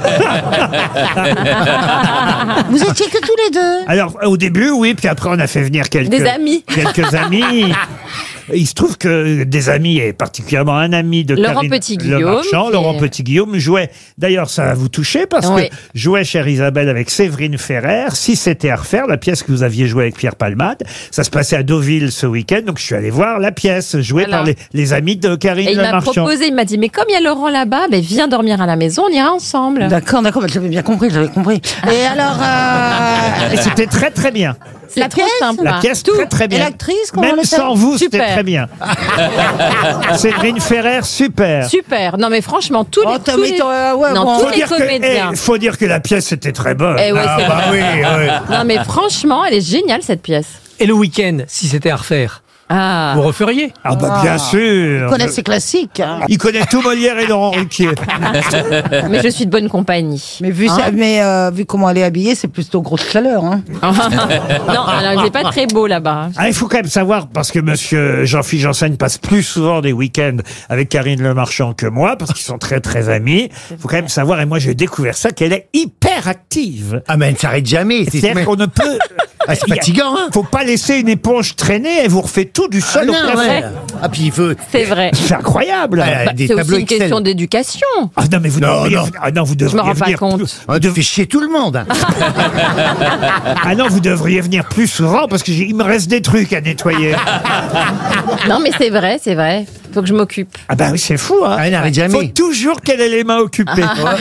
S1: Vous étiez que tous les deux.
S8: Alors, au début, oui, puis après, on a fait venir quelques
S3: Des amis.
S8: Quelques amis. Il se trouve que des amis, et particulièrement un ami de
S3: Laurent
S8: Karine
S3: Petit-Guillaume,
S8: Le Marchand,
S3: qui
S8: Laurent
S3: est-
S8: Petit-Guillaume, jouait, d'ailleurs ça va vous toucher, parce
S3: Oui.
S8: que jouait, chère Isabelle, avec Séverine Ferrer, Si c'était à refaire, la pièce que vous aviez jouée avec Pierre Palmade. Ça se passait à Deauville ce week-end, donc je suis allé voir la pièce jouée
S3: Voilà.
S8: par les amis de Karine
S3: Et il
S8: Le
S3: m'a
S8: Marchand.
S3: proposé, il m'a dit, mais comme il y a Laurent là-bas, ben viens dormir à la maison, on ira ensemble.
S1: D'accord, mais j'avais bien compris, j'avais compris. Et alors,
S8: Et c'était très très bien.
S3: C'est trop sympa.
S8: La pièce très très bien.
S1: Et l'actrice, comment
S8: Même
S1: elle
S8: sans
S1: s'appelle
S8: vous, c'était
S3: Super.
S8: très bien. Séverine Ferrer, super.
S3: Super. Non mais franchement, tous les, tous les... non,
S1: bon.
S3: tous les comédiens.
S8: Faut dire que la pièce était très bonne.
S3: Eh ouais, c'est
S8: bah
S3: vrai.
S8: oui.
S3: Non mais franchement, elle est géniale cette pièce.
S29: Et le week-end, si c'était à refaire, vous referiez?
S8: Ah bah bien sûr.
S1: Il connaît ses classiques. Hein.
S8: Il connaît tout Molière et Laurent Ruquier.
S3: Mais je suis de bonne compagnie.
S1: Mais vu, vu comment elle est habillée, c'est plutôt grosse chaleur. Hein.
S3: Non, alors c'est pas très beau là-bas.
S8: Ah, il faut quand même savoir, parce que monsieur Jean-Philippe Janssen passe plus souvent des week-ends avec Karine Le Marchand que moi, parce qu'ils sont très très amis. Il faut quand même savoir, et moi j'ai découvert ça, qu'elle est hyper active.
S5: Ah, mais elle ne s'arrête jamais.
S8: C'est-à-dire qu'on ne peut...
S5: Ah, c'est fatigant, hein.
S8: Faut pas laisser une éponge traîner, elle vous refait tout du sol au
S5: non,
S8: plafond.
S5: ouais. Ah, puis il faut...
S3: C'est vrai.
S8: C'est incroyable.
S5: Bah, des
S3: C'est aussi
S5: tableaux
S3: une
S5: Excel.
S3: question d'éducation.
S8: Ah non, mais vous devriez... Ah non, vous
S3: Je me
S8: devriez
S3: rends pas
S8: venir
S3: compte.
S8: plus-
S5: Ah, tu fais chier tout le monde. Hein.
S8: Ah non, vous devriez venir plus souvent, parce qu'il me reste des trucs à nettoyer.
S3: Non mais c'est vrai, c'est vrai. Faut que je m'occupe.
S8: Ah bah oui, c'est fou, hein.
S5: Ah, elle n'arrête jamais.
S8: Faut toujours qu'elle ait les mains occupées.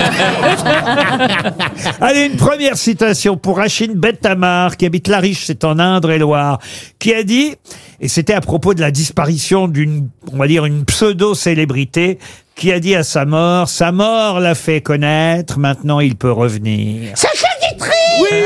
S8: Allez, une première citation pour Rachid Bentamar, qui habite La Riche, c'est en Indre-et-Loire, qui a dit, et c'était à propos de la disparition d'une, on va dire, une pseudo-célébrité, qui a dit à sa mort l'a fait connaître, maintenant il peut revenir.
S1: Sacha Guitry.
S8: Oui.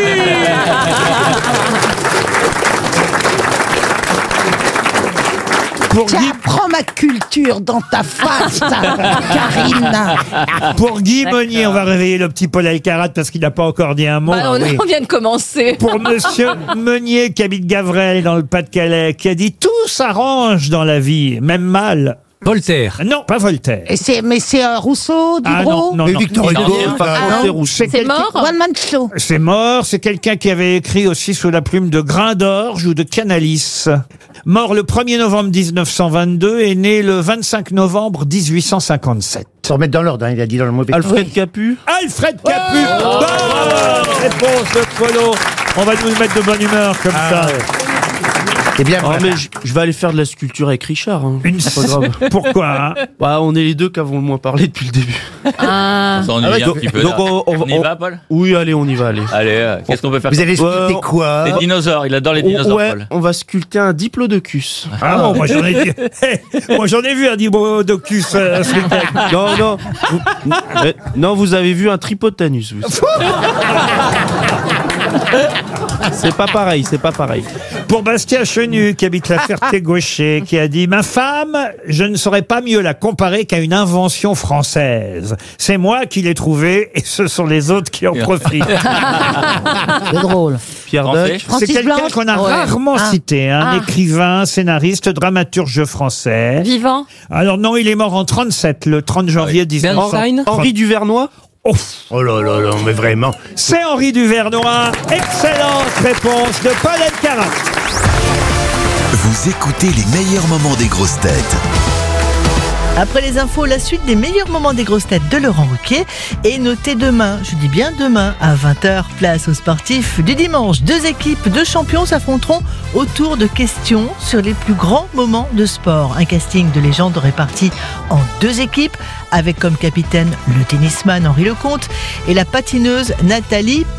S8: Pour Guy...
S1: Prends ma culture dans ta face, Karine.
S8: Pour Guy Monnier, on va réveiller le petit Paul Alcarat parce qu'il n'a pas encore dit un mot.
S3: Bah, on vient de commencer.
S8: Pour monsieur Meunier qui habite Gavrel dans le Pas-de-Calais, qui a dit tout s'arrange dans la vie, même mal.
S29: Voltaire.
S8: Non, pas Voltaire.
S1: Mais c'est Rousseau,
S8: Ah
S1: Diderot.
S8: non,
S5: Mais Victor Hugo,
S3: C'est mort.
S1: One Man Show.
S8: C'est mort, c'est quelqu'un qui avait écrit aussi sous la plume de Grain d'Orge ou de Canalis. Mort le 1er novembre 1922 et né le 25 novembre 1857.
S5: Se remettre dans l'ordre, hein, il a dit dans le mauvais.
S7: Alfred Capu.
S8: Alfred Capu. Bonne réponse de Polo. On va nous mettre de bonne humeur comme ça.
S5: Eh bien,
S7: Ah, mais je vais aller faire de la sculpture avec Richard. Hein. C'est pas grave.
S8: Pourquoi hein
S7: Bah, on est les deux qui avons le moins parlé depuis le début.
S3: Ah.
S11: Ça ennuie un petit peu.
S7: Donc
S11: là.
S7: on
S11: y va, Paul?
S7: Oui, allez, on y va, allez.
S11: Allez, qu'est-ce qu'on peut faire?
S5: Vous allez sculpter quoi?
S11: Les dinosaures, il adore les dinosaures,
S7: Ouais,
S11: Paul.
S7: on va sculpter un diplodocus.
S8: Ah bon, moi j'en ai vu, moi j'en ai vu un diplodocus ce week-end.
S7: Non, vous avez vu un tripotanus. Vous. C'est pas pareil, c'est pas pareil.
S8: Pour Bastien Chenu, qui habite la Ferté-Gaucher, qui a dit « Ma femme, je ne saurais pas mieux la comparer qu'à une invention française. C'est moi qui l'ai trouvée et ce sont les autres qui en profitent. »
S1: C'est drôle.
S7: Pierre Dac.
S8: C'est quelqu'un qu'on a rarement cité, un écrivain, scénariste, dramaturge français.
S3: Vivant.
S8: Alors non, il est mort en 37, le 30 janvier 1930.
S7: Henri Duvernois.
S5: Oh là là là, mais vraiment.
S8: C'est Henri Duvernois. Excellente réponse de Paul Elkarat.
S2: Vous écoutez les meilleurs moments des grosses têtes
S4: Après les infos, la suite des meilleurs moments des grosses têtes de Laurent Ruquier. Et notez demain, je dis bien demain, à 20h, place aux sportifs du dimanche. 2 équipes de champions s'affronteront autour de questions sur les plus grands moments de sport. Un casting de légendes réparti en 2 équipes, avec comme capitaine le tennisman Henri Lecomte et la patineuse Nathalie